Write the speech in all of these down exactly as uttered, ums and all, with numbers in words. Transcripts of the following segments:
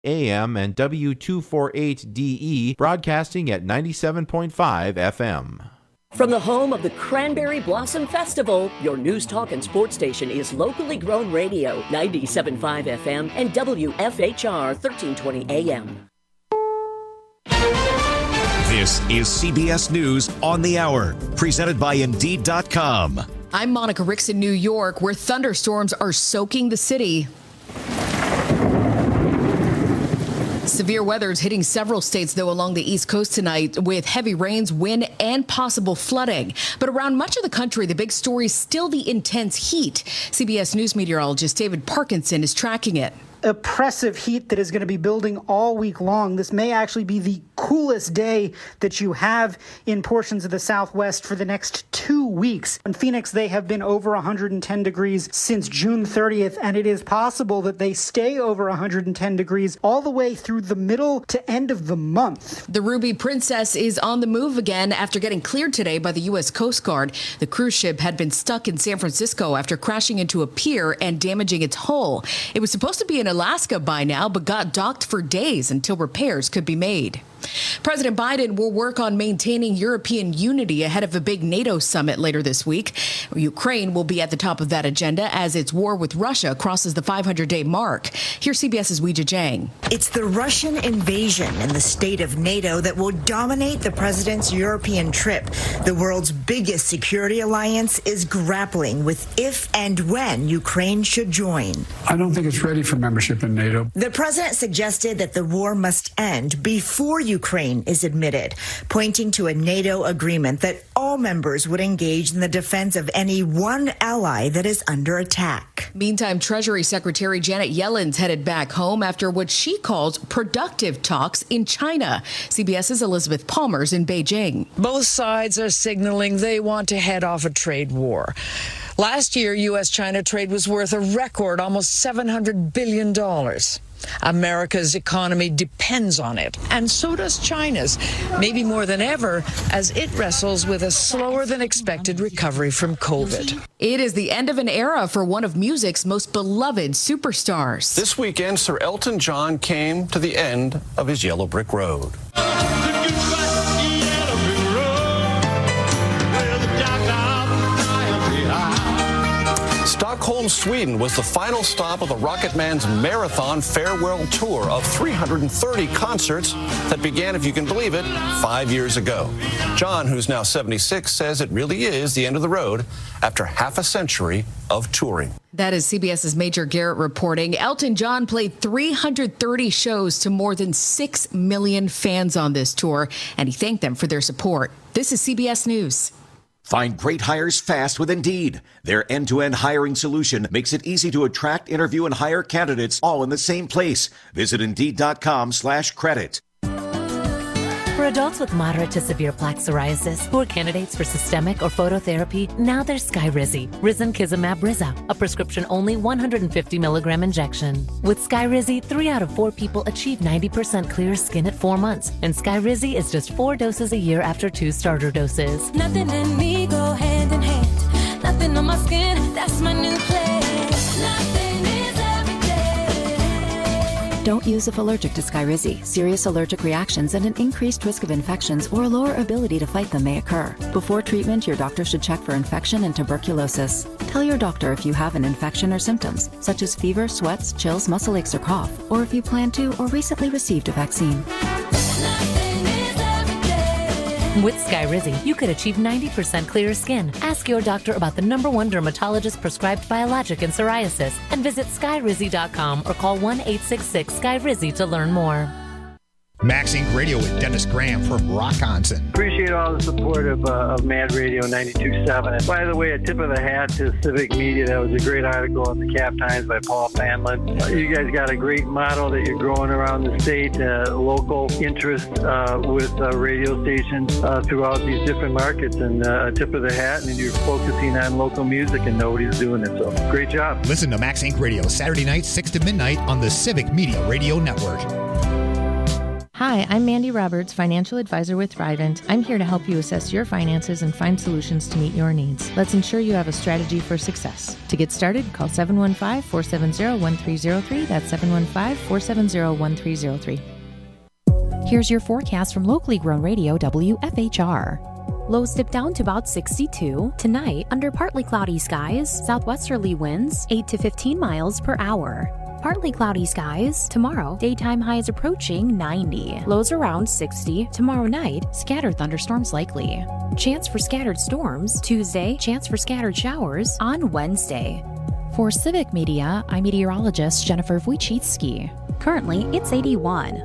A M and W two forty-eight D E, broadcasting at ninety-seven point five F M. From the home of the Cranberry Blossom Festival, your news, talk, and sports station is locally grown radio, ninety-seven point five F M and W F H R thirteen twenty A M. This is C B S News on the Hour, presented by Indeed dot com. I'm Monica Ricks in New York, where thunderstorms are soaking the city. Severe weather is hitting several states, though, along the East Coast tonight, with heavy rains, wind, and possible flooding. But around much of the country, the big story is still the intense heat. C B S News meteorologist David Parkinson is tracking it. Oppressive heat that is going to be building all week long. This may actually be the coolest day that you have in portions of the Southwest for the next two weeks. In Phoenix, they have been over one hundred ten degrees since June thirtieth, and it is possible that they stay over one hundred ten degrees all the way through the middle to end of the month. The Ruby Princess is on the move again after getting cleared today by the U S Coast Guard. The cruise ship had been stuck in San Francisco after crashing into a pier and damaging its hull. It was supposed to be in Alaska by now, but got docked for days until repairs could be made. President Biden will work on maintaining European unity ahead of a big NATO summit later this week. Ukraine will be at the top of that agenda as its war with Russia crosses the five hundred day mark. Here's CBS's Weijia Jiang. It's the Russian invasion in the state of NATO that will dominate the president's European trip. The world's biggest security alliance is grappling with if and when Ukraine should join. I don't think it's ready for membership in NATO. The president suggested that the war must end before Ukraine is admitted, pointing to a NATO agreement that all members would engage in the defense of any one ally that is under attack. Meantime, Treasury Secretary Janet Yellen's headed back home after what she calls productive talks in China. CBS's Elizabeth Palmer's in Beijing. Both sides are signaling they want to head off a trade war. Last year, U S China trade was worth a record almost seven hundred billion dollars. America's economy depends on it, and so does China's, maybe more than ever, as it wrestles with a slower than expected recovery from COVID. It is the end of an era for one of music's most beloved superstars. This weekend, Sir Elton John came to the end of his Yellow Brick Road. Stockholm, Sweden was the final stop of the Rocket Man's marathon farewell tour of three hundred thirty concerts that began, if you can believe it, five years ago. John, who's now seventy-six, says it really is the end of the road after half a century of touring. That is CBS's Major Garrett reporting. Elton John played three hundred thirty shows to more than six million fans on this tour, and he thanked them for their support. This is C B S News. Find great hires fast with Indeed. Their end-to-end hiring solution makes it easy to attract, interview, and hire candidates all in the same place. Visit Indeed.com slash credit. For adults with moderate to severe plaque psoriasis who are candidates for systemic or phototherapy, now there's Skyrizi, Risankizumab Riza, a prescription-only one hundred fifty milligram injection. With Skyrizi, three out of four people achieve ninety percent clear skin at four months, and Skyrizi is just four doses a year after two starter doses. Nothing in me go hand in hand. Nothing on my skin, that's my new place. Nothing is everyday. Don't use if allergic to Skyrizi. Serious allergic reactions and an increased risk of infections or a lower ability to fight them may occur. Before treatment, your doctor should check for infection and tuberculosis. Tell your doctor if you have an infection or symptoms, such as fever, sweats, chills, muscle aches, or cough, or if you plan to or recently received a vaccine. With Skyrizi, you could achieve ninety percent clearer skin. Ask your doctor about the number one dermatologist prescribed biologic in psoriasis and visit Skyrizi dot com or call one eight six six Skyrizi to learn more. Max Inc Radio with Dennis Graham from Rockonson. Appreciate all the support of, uh, of Mad Radio ninety-two point seven. And by the way, a tip of the hat to Civic Media. That was a great article in the Cap Times by Paul Fanlin. Uh, you guys got a great model that you're growing around the state, uh, local interest uh, with uh, radio stations uh, throughout these different markets. And uh, a tip of the hat, and you're focusing on local music, and nobody's doing it. So great job. Listen to Max Inc Radio Saturday nights, six to midnight on the Civic Media Radio Network. Hi, I'm Mandy Roberts, financial advisor with Thrivent. I'm here to help you assess your finances and find solutions to meet your needs. Let's ensure you have a strategy for success. To get started, call seven one five, four seven zero, one three zero three. That's seven one five, four seven zero, one three zero three. Here's your forecast from locally grown radio W F H R. Lows dip down to about sixty-two. Tonight, under partly cloudy skies, southwesterly winds eight to fifteen miles per hour. Partly cloudy skies. Tomorrow, daytime highs approaching ninety. Lows around sixty. Tomorrow night, scattered thunderstorms likely. Chance for scattered storms. Tuesday, chance for scattered showers on Wednesday. For Civic Media, I'm meteorologist Jennifer Wojcicki. Currently, it's eighty-one.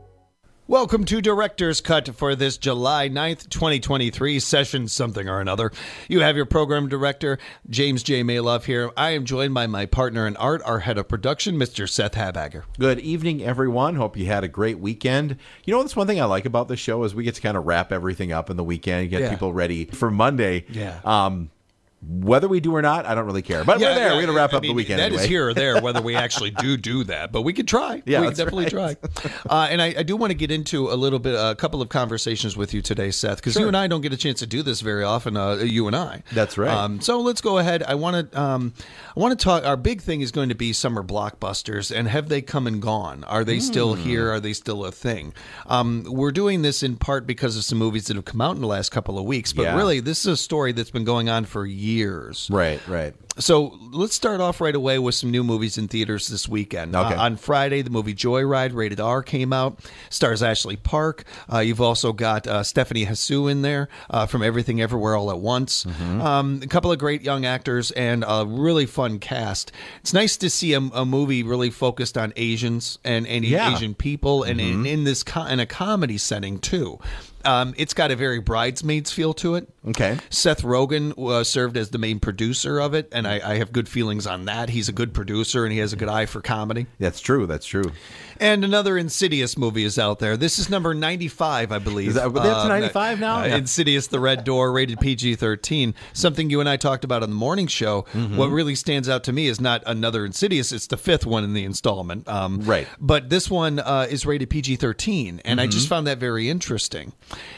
Welcome to Director's Cut for this July ninth, twenty twenty-three session something or another. You have your program director, James J. Maloff here. I am joined by my partner in art, our head of production, Mister Seth Habagger. Good evening, everyone. Hope you had a great weekend. You know, that's one thing I like about the show is we get to kind of wrap everything up in the weekend, get Yeah. people ready for Monday. Yeah. Um, whether we do or not, I don't really care. But Yeah, we're there. yeah, we're going to wrap I up mean, the weekend That anyway. is here or there, whether we actually do do that. But we could try. Yeah, we could that's definitely right. try. Uh, and I, I do want to get into a little bit, a couple of conversations with you today, Seth, because Sure. you and I don't get a chance to do this very often. Uh, you and I. That's right. Um, so let's go ahead. I want to. Um, I want to talk. Our big thing is going to be summer blockbusters, and have they come and gone? Are they still Hmm. here? Are they still a thing? Um, we're doing this in part because of some movies that have come out in the last couple of weeks, but Yeah. really, this is a story that's been going on for years. Right, right. So let's start off right away with some new movies in theaters this weekend. Okay. Uh, on Friday, the movie Joyride, rated R, came out. Stars Ashley Park. Uh, you've also got uh, Stephanie Hsu in there uh, from Everything Everywhere All at Once. Mm-hmm. Um, a couple of great young actors and a really fun cast. It's nice to see a, a movie really focused on Asians and, and Yeah. Asian people, and in, Mhm. in this co- in a comedy setting too. Um, it's got a very Bridesmaids feel to it. Okay. Seth Rogen uh, served as the main producer of it, and I, I have good feelings on that. He's a good producer, and he has a good eye for comedy. That's true. That's true. And another Insidious movie is out there. This is number ninety-five, I believe. Is that- but that's Um, ninety-five now? uh, Yeah. Insidious, The Red Door, rated P G thirteen. Something you and I talked about on the morning show. Mhm. What really stands out to me is not another Insidious. It's the fifth one in the installment. Um, Right. But this one uh, is rated P G thirteen, and I Mhm. just found that very interesting.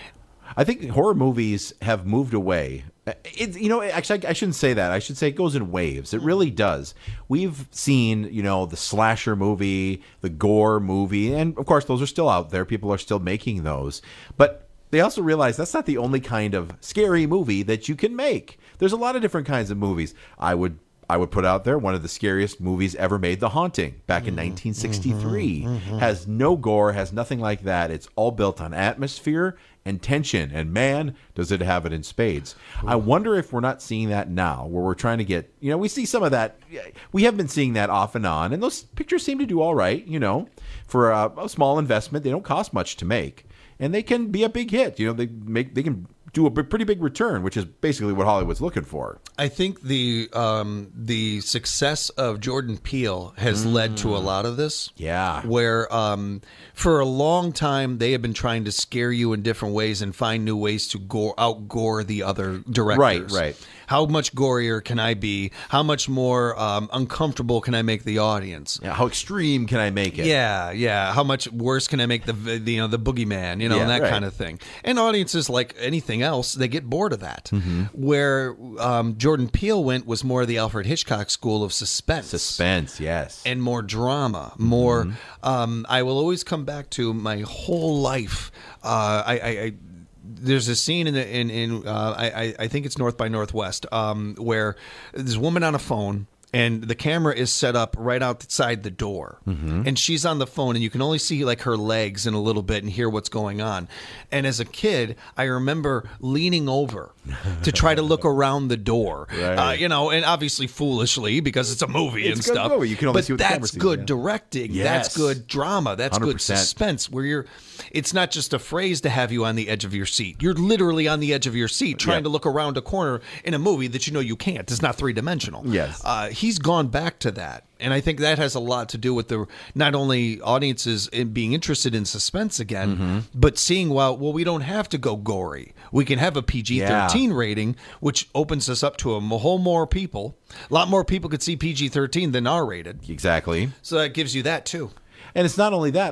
I think horror movies have moved away. It, you know, actually, I shouldn't say that. I should say it goes in waves. It really does. We've seen, you know, the slasher movie, the gore movie, and of course, those are still out there. People are still making those. But they also realize that's not the only kind of scary movie that you can make. There's a lot of different kinds of movies. I would I would put out there one of the scariest movies ever made, The Haunting, back in nineteen sixty-three. mhm. Has no gore, has nothing like that. It's all built on atmosphere and tension, and man, does it have it in spades. I wonder if we're not seeing that now, where we're trying to get, you know, we see some of that. We have been seeing that off and on, and those pictures seem to do all right, you know, for a, a small investment. They don't cost much to make, and they can be a big hit. You know, they make they can do a b- pretty big return, which is basically what Hollywood's looking for. I think the um, the success of Jordan Peele has led to a lot of this. Yeah. Where um, for a long time they have been trying to scare you in different ways and find new ways to gore, out-gore the other directors. Right, right. How much gorier can I be? How much more um, uncomfortable can I make the audience? Yeah, how extreme can I make it? Yeah, yeah. How much worse can I make the, the you know the boogeyman? You know, Yeah, and that right. kind of thing. And audiences, like anything else, they get bored of that. Mm-hmm. Where um, Jordan Peele went was more the Alfred Hitchcock school of suspense, suspense, yes, and more drama. More. Mm-hmm. Um, I will always come back to my whole life. Uh, I. I, I There's a scene in the, in in uh, I I think it's North by Northwest um, where there's a woman on a phone and the camera is set up right outside the door, Mhm. and she's on the phone and you can only see like her legs in a little bit and hear what's going on. And as a kid, I remember leaning over to try to look around the door, Right. uh, you know, and obviously foolishly because it's a movie It's and a good stuff. movie. You can only but see what the camera that's sees, good yeah. directing. Yes. That's good drama. That's one hundred good percent. suspense. Where you're, it's not just a phrase to have you on the edge of your seat. You're literally on the edge of your seat trying Yeah. to look around a corner in a movie that you know you can't. It's not three dimensional. Yes. Uh, he's gone back to that. And I think that has a lot to do with the not only audiences in being interested in suspense again, Mm-hmm. but seeing, well, well, we don't have to go gory. We can have a P G thirteen rating, which opens us up to a whole more people. A lot more people could see P G thirteen than R rated. Exactly. So that gives you that too. And it's not only that, but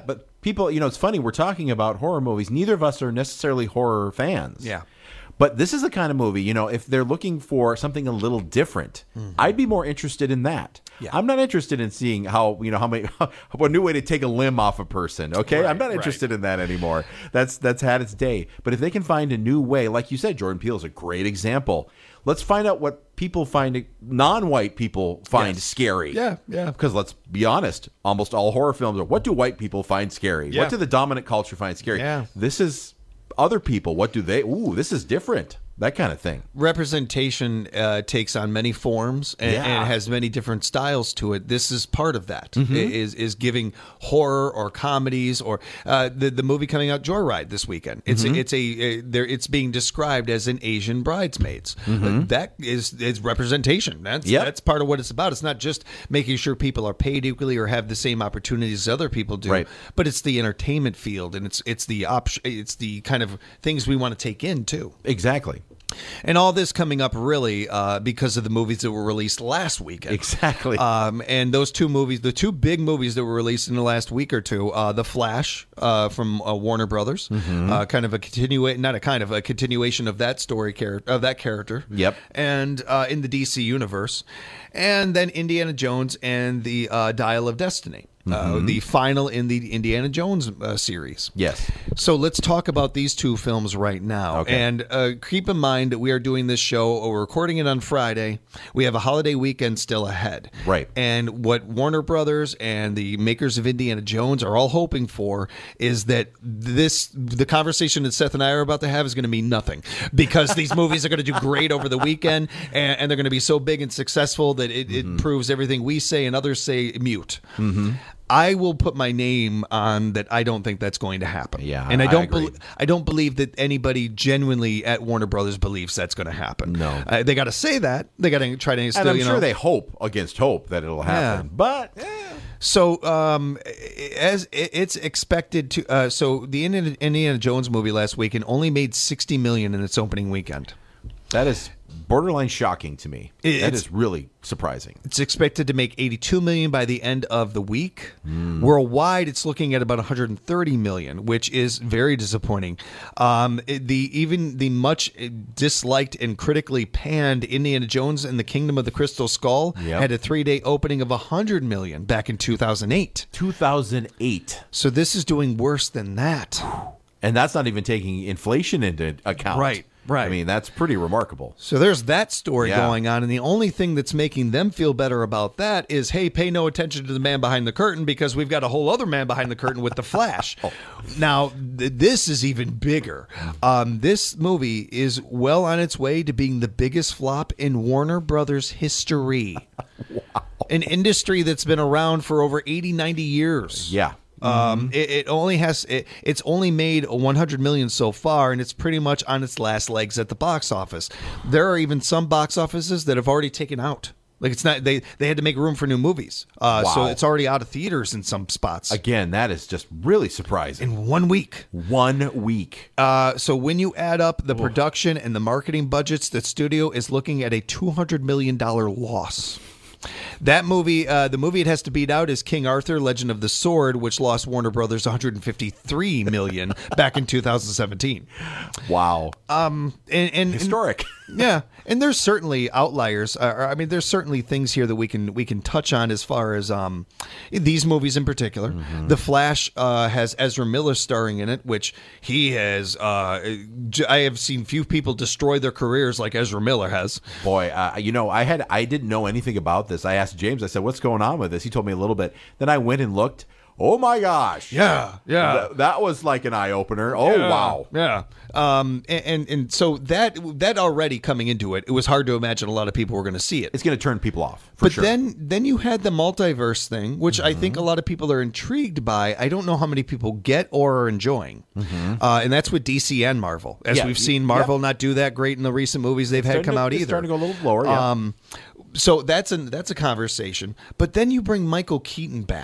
people, you know, it's funny. We're talking about horror movies. Neither of us are necessarily horror fans. Yeah. But this is the kind of movie, you know, if they're looking for something a little different, mm-hmm. I'd be more interested in that. Yeah. I'm not interested in seeing how, you know, how many, how, a new way to take a limb off a person. Okay. Right, I'm not interested right. in that anymore. That's, that's had its day. But if they can find a new way, like you said, Jordan Peele is a great example. Let's find out what people find, non-white people find yes. scary. Yeah, yeah. Because let's be honest, almost all horror films are, what do white people find scary? Yeah. What do the dominant culture find scary? Yeah. This is other people. What do they, ooh, this is different. That kind of thing. Representation uh, takes on many forms and, yeah. and has many different styles to it. This is part of that. Mm-hmm. Is is giving horror or comedies or uh, the the movie coming out Joyride this weekend. It's mm-hmm. a, it's a, a there. It's being described as an Asian Bridesmaids. Mm-hmm. Uh, that is is representation. That's yep. that's part of what it's about. It's not just making sure people are paid equally or have the same opportunities as other people do. Right. But it's the entertainment field and it's it's the option. It's the kind of things we want to take in too. Exactly. And all this coming up really uh, because of the movies that were released last weekend. Exactly. Um, and those two movies, the two big movies that were released in the last week or two, uh, The Flash uh, from uh, Warner Brothers, mm-hmm. uh, kind of a continua- not a kind of a continuation of that story character of that character. Yep. And uh, in the D C universe, and then Indiana Jones and the uh, Dial of Destiny. Uh, mm-hmm. the final in the Indiana Jones uh, series. Yes. So let's talk about these two films right now. Okay. And uh, keep in mind that we are doing this show, we're recording it on Friday. We have a holiday weekend still ahead. Right. And what Warner Brothers and the makers of Indiana Jones are all hoping for is that this, the conversation that Seth and I are about to have is going to mean nothing because these movies are going to do great over the weekend and, and they're going to be so big and successful that it, mm-hmm. it proves everything we say and others say mute. Mm-hmm. I will put my name on that. I don't think that's going to happen. Yeah, and I I don't. agree. Be- I don't believe that anybody genuinely at Warner Brothers believes that's going to happen. No, uh, they got to say that. They got to try to. Still, and I'm you sure know, they hope against hope that it'll happen. Yeah. But eh. so um, as it's expected to. Uh, so the Indiana, Indiana Jones movie last weekend only made sixty million in its opening weekend. That is borderline shocking to me. It, that is really surprising. It's expected to make eighty-two million by the end of the week. Mm. Worldwide, it's looking at about one hundred thirty million, which is very disappointing. Um, it- the even the much disliked and critically panned Indiana Jones and the Kingdom of the Crystal Skull Yep. had a three-day opening of one hundred million back in two thousand eight. two thousand eight. So this is doing worse than that. And that's not even taking inflation into account. Right. Right. I mean, that's pretty remarkable. So there's that story Yeah. going on, and the only thing that's making them feel better about that is, hey, pay no attention to the man behind the curtain because we've got a whole other man behind the curtain with The Flash. Oh. Now, th- this is even bigger. Um, this movie is well on its way to being the biggest flop in Warner Brothers history. Wow. An industry that's been around for over eighty, ninety years. Yeah. Um, it, it only has it, it's only made one hundred million so far, and it's pretty much on its last legs at the box office. There are even some box offices that have already taken out. Like it's not they they had to make room for new movies, uh, so Wow. it's already out of theaters in some spots. Again, that is just really surprising. In one week. One week. Uh, so when you add up the production and the marketing budgets, the studio is looking at a two hundred million dollar loss. That movie, uh, the movie it has to beat out is King Arthur: Legend of the Sword, which lost Warner Brothers one hundred fifty-three million dollars back in two thousand seventeen. Wow. Um, and, and Historic. And, yeah, and there's certainly outliers. Uh, I mean, there's certainly things here that we can we can touch on as far as um, these movies in particular. Mm-hmm. The Flash uh, has Ezra Miller starring in it, which he has. Uh, j- I have seen few people destroy their careers like Ezra Miller has. Boy, uh, you know, I had I didn't know anything about this. I asked James, I said, what's going on with this? He told me a little bit. Then I went and looked. Oh my gosh. Yeah, yeah. Th- that was like an eye opener. Oh Yeah, wow. Yeah. Um, and, and and so that that already coming into it, it was hard to imagine a lot of people were going to see it. It's going to turn people off. For But sure. then then you had the multiverse thing, which I think a lot of people are intrigued by. I don't know how many people get or are enjoying. Mm-hmm. Uh, and that's with D C and Marvel. As Yeah, we've y- seen Marvel yep. not do that great in the recent movies they've had Starting come to- out it's either. starting to go a little lower. Yeah. Um, so that's a that's a conversation. But then you bring Michael Keaton back,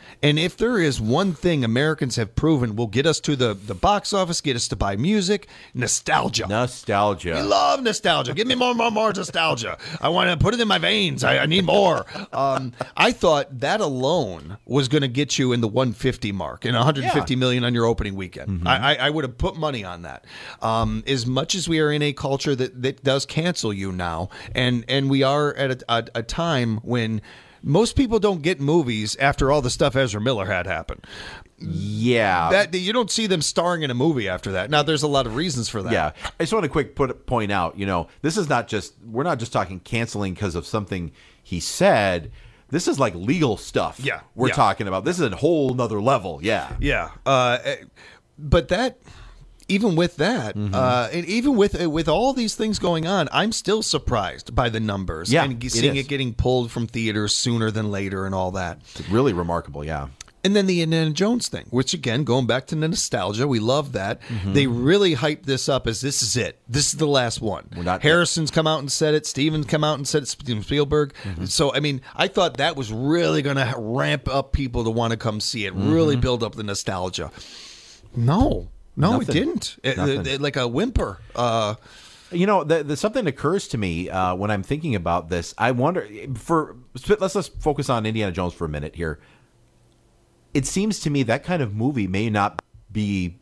And if there is one thing Americans have proven will get us to the, the box office, get us to buy music, nostalgia. Nostalgia. We love nostalgia. Give me more, more, more nostalgia. I want to put it in my veins. I, I need more. Um, I thought that alone was going to get you in the one fifty mark and one hundred fifty yeah. million on your opening weekend. Mm-hmm. I, I, I would have put money on that. Um, as much as we are in a culture that, that does cancel you now, and, and we are at a, a, a time when most people don't get movies after all the stuff Ezra Miller had happen. Yeah. That you don't see them starring in a movie after that. Now, there's a lot of reasons for that. Yeah. I just want to quick put point out, you know, this is not just, we're not just talking canceling because of something he said. This is like legal stuff yeah. we're yeah. talking about. This is a whole nother level. Yeah. Yeah. Uh, but that... Even with that, mm-hmm. uh, and even with with all these things going on, I'm still surprised by the numbers yeah, and seeing it, it getting pulled from theaters sooner than later and all that. It's really remarkable, yeah. And then the Indiana Jones thing, which again, going back to the nostalgia, we love that. Mm-hmm. They really hyped this up as this is it. This is the last one. We're not Harrison's come out and said it. Steven's come out and said it. Steven Spielberg. Mm-hmm. So, I mean, I thought that was really going to ramp up people to want to come see it, mm-hmm. really build up the nostalgia. No. No, Nothing. it didn't. It, it, it, like a whimper. Uh, you know, the, the, something occurs to me uh, when I'm thinking about this. I wonder, for let's let's focus on Indiana Jones for a minute here. It seems to me that kind of movie may not be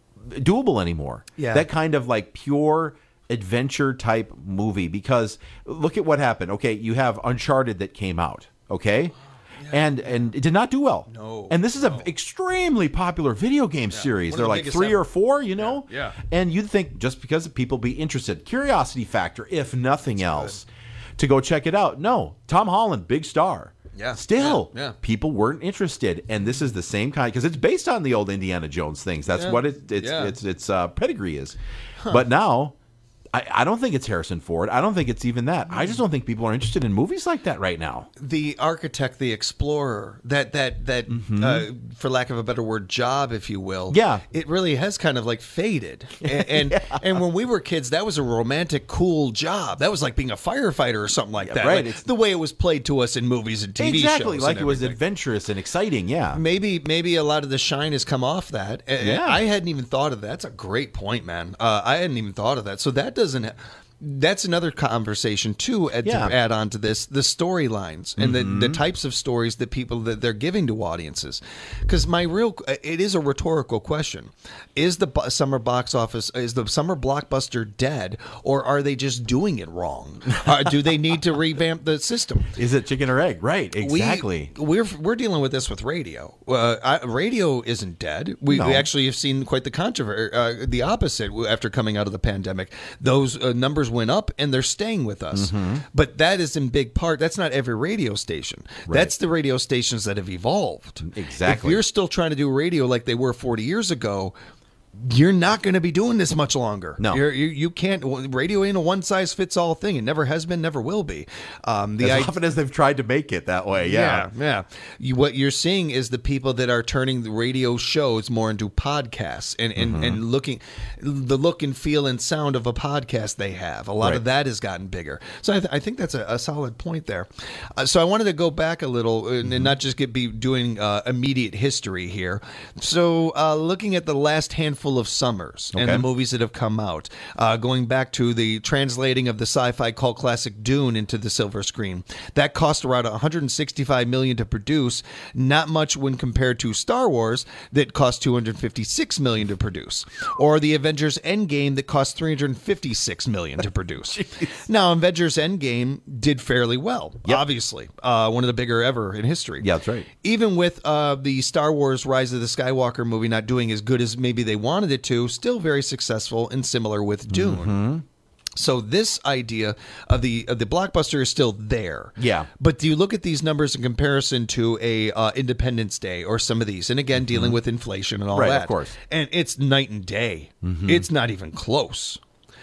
doable anymore. Yeah. That kind of like pure adventure type movie, because look at what happened. Okay, you have Uncharted that came out. Okay. Yeah, and yeah. and it did not do well. No. And this is no. an extremely popular video game yeah. series. One They're the like three ever. or four, you know? Yeah. yeah. And you'd think just because people be interested, curiosity factor, if nothing That's else, good. to go check it out. No. Tom Holland, big star. Yeah. Still, yeah. Yeah. people weren't interested. And this is the same kind, because it's based on the old Indiana Jones things. That's yeah. what it, it's, yeah. it's, it's, uh, pedigree is. Huh. But now... I, I don't think it's Harrison Ford. I don't think it's even that. I just don't think people are interested in movies like that right now. The architect, the explorer, that that that, mm-hmm. uh, for lack of a better word, job, if you will. Yeah, it really has kind of like faded. And and, yeah. and when we were kids, that was a romantic, cool job. That was like being a firefighter or something like yeah, that. Right. Like the way it was played to us in movies and T V exactly, shows. Exactly, like and it was adventurous and exciting. Yeah, maybe maybe a lot of the shine has come off that. Yeah. I hadn't even thought of that. That's a great point, man. Uh, I hadn't even thought of that. So that doesn't. Ha- That's another conversation too. Add, yeah. to add on to this, the storylines and mm-hmm. the, the types of stories that people that they're giving to audiences. Because my real, it is a rhetorical question: is the summer box office, is the summer blockbuster dead, or are they just doing it wrong? uh, do they need to revamp the system? Is it chicken or egg? Right, exactly. We, we're we're dealing with this with radio. Uh, I, radio isn't dead. We, no. we actually have seen quite the controversy, uh, the opposite after coming out of the pandemic. Those uh, numbers went up and they're staying with us. Mm-hmm. But that is in big part, that's not every radio station. Right. That's the radio stations that have evolved. Exactly. If you're still trying to do radio like they were forty years ago, you're not going to be doing this much longer. No. You're, you you can't. Radio ain't a one-size-fits-all thing. It never has been, never will be. Um, the as I, often as they've tried to make it that way, yeah. Yeah, yeah. You, what you're seeing is the people that are turning the radio shows more into podcasts and, and, Mm-hmm. and looking, the look and feel and sound of a podcast they have. A lot Right. of that has gotten bigger. So I, th- I think that's a, a solid point there. Uh, so I wanted to go back a little and, Mm-hmm. and not just get be doing uh, immediate history here. So uh, looking at the last handful of summers and Okay. the movies that have come out, uh, going back to the translating of the sci-fi cult classic Dune into the silver screen, that cost around one hundred sixty-five million dollars to produce. Not much when compared to Star Wars that cost two hundred fifty-six million dollars to produce, or the Avengers Endgame that cost three hundred fifty-six million dollars to produce. Now, Avengers Endgame did fairly well, Yep. obviously, uh, one of the bigger ever in history. Yeah, that's right. Even with uh, the Star Wars Rise of the Skywalker movie not doing as good as maybe they wanted it to, still very successful and similar with Dune. Mm-hmm. So this idea of the of the blockbuster is still there. Yeah. But do you look at these numbers in comparison to a uh, Independence Day or some of these? And again, dealing with inflation and all Right, that. of course. And it's night and day. Mm-hmm. It's not even close.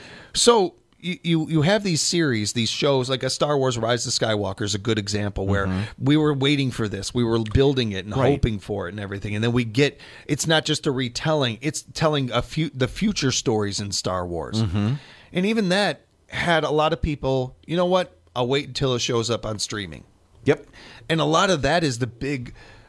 So you, you you have these series, these shows, like a Star Wars Rise of Skywalker is a good example where Mm-hmm. we were waiting for this. We were building it and Right. hoping for it and everything. And then we get, it's not just a retelling, it's telling a few the future stories in Star Wars. Mm-hmm. And even that had a lot of people, you know what, I'll wait until it shows up on streaming. Yep. And a lot of that is the big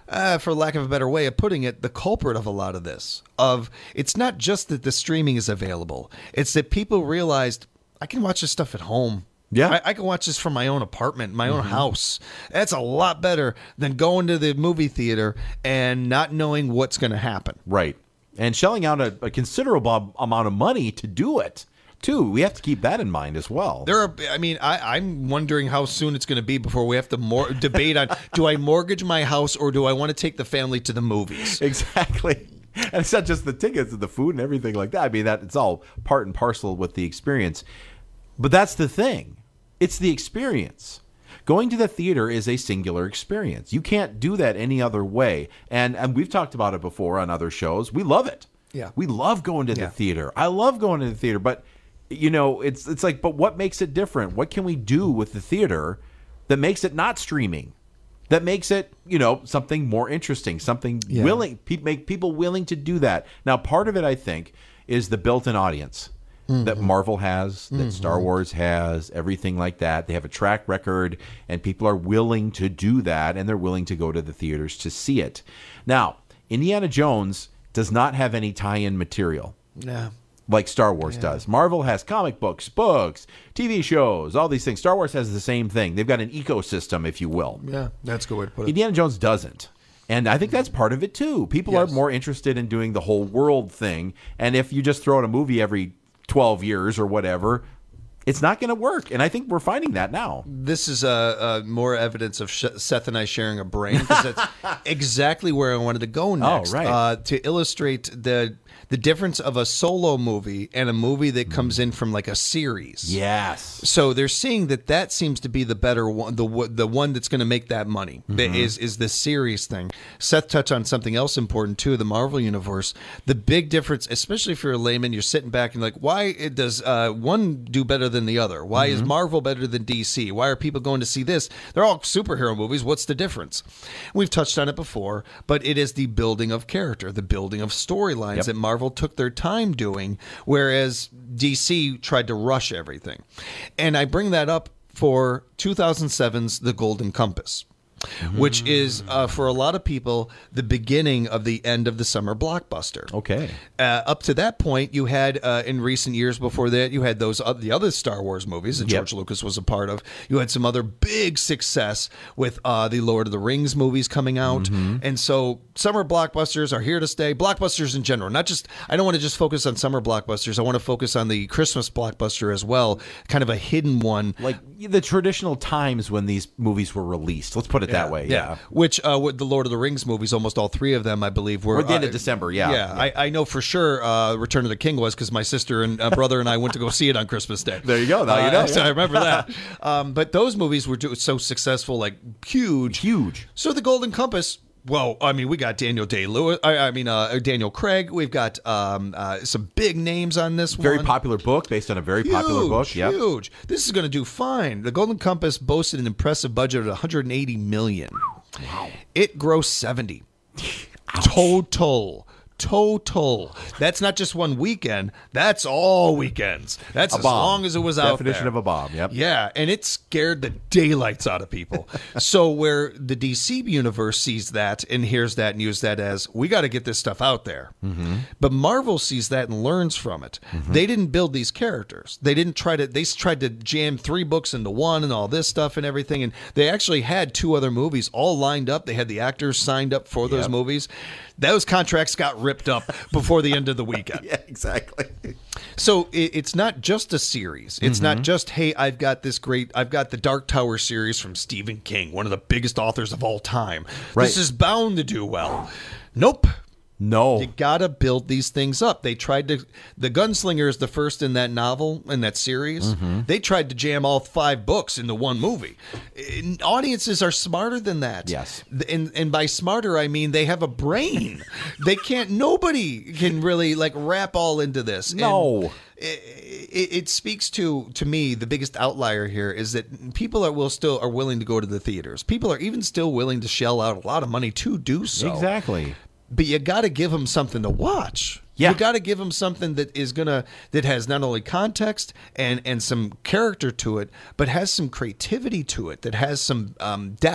uh, for lack of a better way of putting it, the culprit of a lot of this. Of it's not just that the streaming is available; it's that people realized I can watch this stuff at home. Yeah, I, I can watch this from my own apartment, my own Mhm. house. That's a lot better than going to the movie theater and not knowing what's going to happen. Right. And shelling out a, a considerable amount of money to do it, too. We have to keep that in mind as well. There are, I mean, I, I'm wondering how soon it's going to be before we have to more debate on, do I mortgage my house or do I want to take the family to the movies? Exactly. And it's not just the tickets and the food and everything like that. I mean, that it's all part and parcel with the experience. But that's the thing. It's the experience. Going to the theater is a singular experience. You can't do that any other way. And and we've talked about it before on other shows. We love it. Yeah. We love going to the Yeah. theater. I love going to the theater. But, you know, it's it's like, but what makes it different? What can we do with the theater that makes it not streaming? That makes it, you know, something more interesting, something Yeah. willing, pe- make people willing to do that. Now, part of it, I think, is the built-in audience that Marvel has, that Mhm. Star Wars has, everything like that. They have a track record, and people are willing to do that, and they're willing to go to the theaters to see it. Now, Indiana Jones does not have any tie-in material Yeah. like Star Wars does. Marvel has comic books, books, T V shows, all these things. Star Wars has the same thing. They've got an ecosystem, if you will. Yeah, that's a good way to put it. Indiana Jones doesn't. And I think that's part of it, too. People Yes. are more interested in doing the whole world thing. And if you just throw out a movie every twelve years or whatever, it's not going to work. And I think we're finding that now. This is uh, uh, more evidence of Sh- Seth and I sharing a brain, because that's exactly where I wanted to go next. right. Uh, to illustrate the the difference of a solo movie and a movie that comes in from like a series. Yes. So they're seeing that that seems to be the better one, the one- the one that's going to make that money. That Mhm. is is the series thing. Seth touched on something else important too. The Marvel universe. The big difference, especially if you're a layman, you're sitting back and like, why does uh, one do better than the other? Why is Mhm. Marvel better than D C? Why are people going to see this? They're all superhero movies. What's the difference? We've touched on it before, but it is the building of character, the building of storylines Yep. that Marvel took their time doing, whereas D C tried to rush everything. And I bring that up for two thousand seven's The Golden Compass, which is, uh, for a lot of people, the beginning of the end of the summer blockbuster. Okay. Uh, up to that point, you had, uh, in recent years before that, you had those uh, the other Star Wars movies that Yep. George Lucas was a part of. You had some other big success with uh, the Lord of the Rings movies coming out. Mhm. And so summer blockbusters are here to stay. Blockbusters in general. Not just, I don't want to just focus on summer blockbusters. I want to focus on the Christmas blockbuster as well. Kind of a hidden one. Like the traditional times when these movies were released. Let's put it that way. Yeah. Which, uh, with the Lord of the Rings movies, almost all three of them, I believe, were Or at the end uh, of December, yeah. Yeah, I, I know for sure uh, Return of the King was, because my sister and uh, brother and I went to go see it on Christmas Day. There you go. Now you know. Uh, so I remember that. Um, but those movies were do- so successful, like huge. Huge. So The Golden Compass. Well, I mean, we got Daniel Day-Lewis. I, I mean, uh, Daniel Craig. We've got um, uh, some big names on this Very one. popular book based on a very popular Huge, book. Yep. Huge. This is going to do fine. The Golden Compass boasted an impressive budget of one hundred eighty million dollars. Wow. It grossed seventy. Total. Total. That's not just one weekend. That's all weekends. That's A as bomb. long as it was out Definition there. of a bomb. Yep. Yeah, and it scared the daylights out of people. So where the D C universe sees that and hears that and uses that as, we got to get this stuff out there. Mm-hmm. But Marvel sees that and learns from it. They didn't build these characters. They didn't try to, they tried to jam three books into one and all this stuff and everything. And they actually had two other movies all lined up. They had the actors signed up for those Yep. movies. Those contracts got ripped up before the end of the weekend. Yeah, exactly. So it, it's not just a series. It's not Mhm. just, hey, I've got this great, I've got the Dark Tower series from Stephen King, one of the biggest authors of all time. Right. This is bound to do well. Nope. No. You gotta build these things up. They tried to, the Gunslinger is the first in that novel, in that series. Mhm. They tried to jam all five books into one movie. And audiences are smarter than that. Yes. And, and by smarter, I mean they have a brain. They can't, nobody can really like wrap all into this. And No. it, it, it speaks to to me the biggest outlier here is that people are will still are willing to go to the theaters. People are even still willing to shell out a lot of money to do so. Exactly. But you got to give them something to watch. Yeah. You got to give them something that is gonna that has not only context and and some character to it, but has some creativity to it. That has some um, depth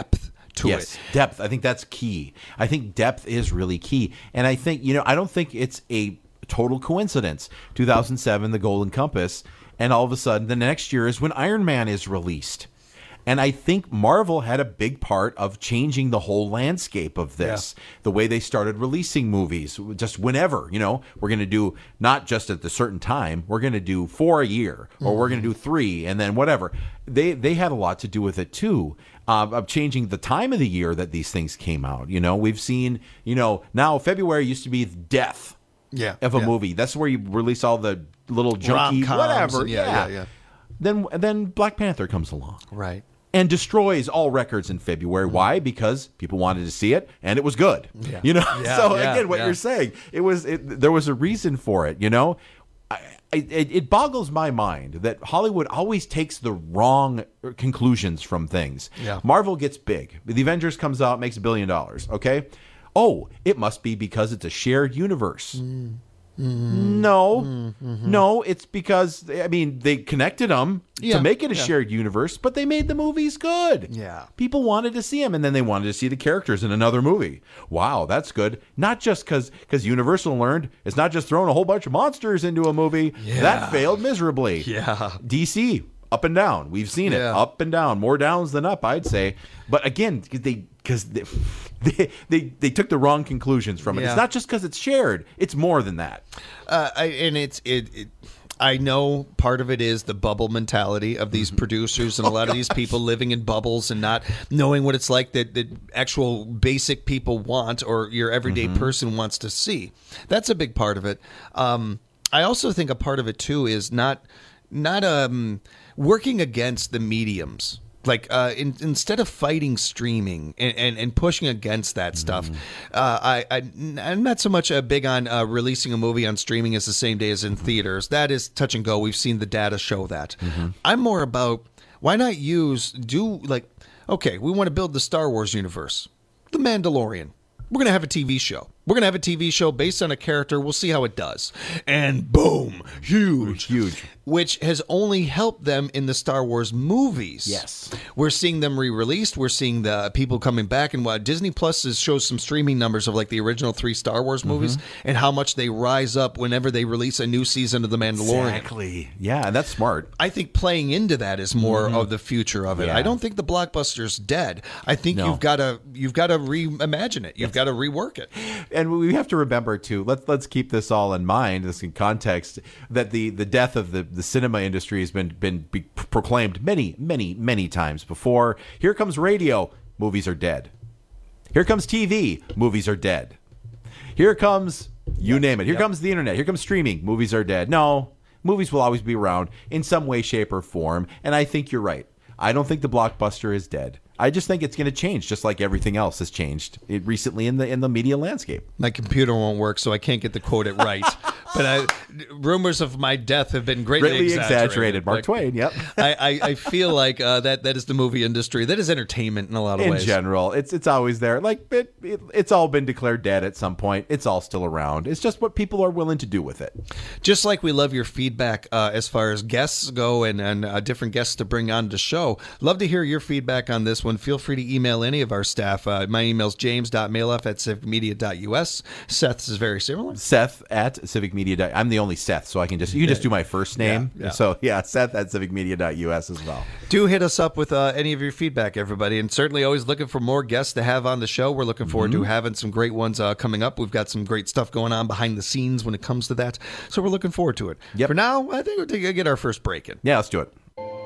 to yes, it. Depth. I think that's key. I think depth is really key. And I think, you know, I don't think it's a total coincidence. two thousand seven, The Golden Compass, and all of a sudden the next year is when Iron Man is released. And I think Marvel had a big part of changing the whole landscape of this. Yeah. The way they started releasing movies, just whenever, you know, we're going to do not just at the certain time, we're going to do four a year, or mm-hmm. we're going to do three, and then whatever. They they had a lot to do with it too, uh, of changing the time of the year that these things came out. You know, we've seen, you know, now February used to be death yeah, of a yeah. movie. That's where you release all the little junky Rom-coms whatever. And yeah, yeah, yeah, yeah. Then then Black Panther comes along. Right. And destroys all records in February. Mm-hmm. Why? Because people wanted to see it, and it was good. Yeah. You know. Yeah, so yeah, again, what yeah. you're saying, it was it, there was a reason for it. You know, I, I, it, it boggles my mind that Hollywood always takes the wrong conclusions from things. Yeah. Marvel gets big. The Avengers comes out, makes a billion dollars. Okay. Oh, it must be because it's a shared universe. Mm. Mm-hmm. No, mm-hmm. no, it's because, I mean, they connected them yeah. to make it a yeah. shared universe, but they made the movies good. Yeah. People wanted to see them, and then they wanted to see the characters in another movie. Wow, that's good. Not just because because Universal learned it's not just throwing a whole bunch of monsters into a movie. Yeah. That failed miserably. Yeah. D C, up and down. We've seen it. Yeah. Up and down. More downs than up, I'd say. But again, they because they, they, they, they took the wrong conclusions from it. Yeah. It's not just because it's shared. It's more than that. Uh, I, and it's it, it. I know part of it is the bubble mentality of these producers and a lot oh, of these people living in bubbles and not knowing what it's like that, that actual basic people want or your everyday mm-hmm. person wants to see. That's a big part of it. Um, I also think a part of it too is not not um, working against the mediums. Like uh, in, instead of fighting streaming and, and, and pushing against that stuff, mm. uh, I, I I'm not so much uh, big on uh, releasing a movie on streaming as the same day as in theaters. That is touch and go. We've seen the data show that. Mm-hmm. I'm more about why not use do like okay, we want to build the Star Wars universe, The Mandalorian. We're gonna have a T V show. We're going to have a T V show based on a character. We'll see how it does. And boom, huge. Huge. Which has only helped them in the Star Wars movies. Yes. We're seeing them re-released. We're seeing the people coming back. And what Disney Plus is, shows some streaming numbers of like the original three Star Wars movies mm-hmm. and how much they rise up whenever they release a new season of The Mandalorian. Exactly. Yeah, and that's smart. I think playing into that is more mm-hmm. of the future of it. Yeah. I don't think the blockbuster's dead. I think No. you've got to you've got to reimagine it. You've Yes. got to rework it. And we have to remember too, let's let's keep this all in mind, this in context, that the, the death of the, the cinema industry has been been be proclaimed many, many, many times before. Here comes radio, movies are dead. Here comes T V, movies are dead. Here comes, you yep. name it. Here yep. comes the internet. Here comes streaming, movies are dead. No, movies will always be around in some way, shape, or form. And I think you're right. I don't think the blockbuster is dead. I just think it's going to change, just like everything else has changed it recently in the in the media landscape. My computer won't work, so I can't get the quote it right. But I, rumors of my death have been greatly, Greatly exaggerated. exaggerated. Mark Like, Twain, yep. I, I, I feel like uh, that that is the movie industry. That is entertainment in a lot of in ways. general, it's it's always there. Like it, it, it's all been declared dead at some point. It's all still around. It's just what people are willing to do with it. Just like we love your feedback uh, as far as guests go and, and uh, different guests to bring on the show. Love to hear your feedback on this one. Feel free to email any of our staff. Uh, my email is james dot mailup at civic media dot u s. Seth's is very similar. Seth at civic media. I'm the only Seth, so I can just you can just do my first name. Yeah, yeah. So yeah, Seth at civic media dot u s as well. Do hit us up with uh, any of your feedback, everybody, and certainly always looking for more guests to have on the show. We're looking forward Mm-hmm. to having some great ones uh, coming up. We've got some great stuff going on behind the scenes when it comes to that, so we're looking forward to it. Yep. For now, I think we'll take, get our first break in. Yeah, let's do it.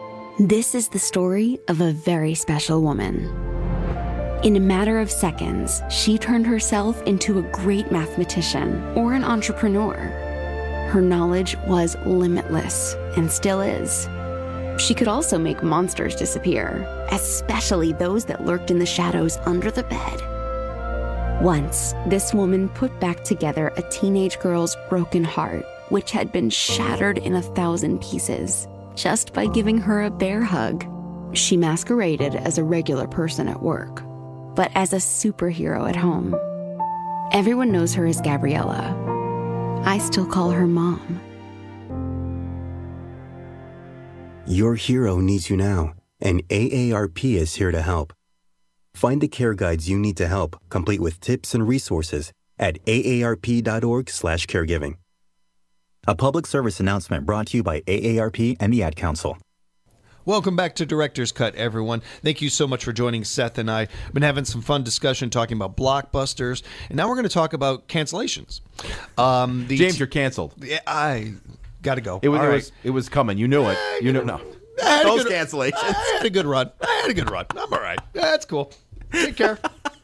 This is the story of a very special woman. In a matter of seconds, she turned herself into a great mathematician or an entrepreneur. Her knowledge was limitless and still is. She could also make monsters disappear, especially those that lurked in the shadows under the bed. Once, this woman put back together a teenage girl's broken heart, which had been shattered in a thousand pieces, just by giving her a bear hug. She masqueraded as a regular person at work, but as a superhero at home. Everyone knows her as Gabriella. I still call her Mom. Your hero needs you now, and A A R P is here to help. Find the care guides you need to help, complete with tips and resources at A A R P dot org slash caregiving. A public service announcement brought to you by A A R P and the Ad Council. Welcome back to Director's Cut, everyone. Thank you so much for joining Seth and I. Been having some fun discussion talking about blockbusters, and now we're going to talk about cancellations. Um, the James, you're canceled. Yeah, I got to go. It was, All it right. was it was coming. You knew it. You knew no. I had a Those good- cancellations. I had a good run. I had a good run. I'm all right. That's cool. Take care.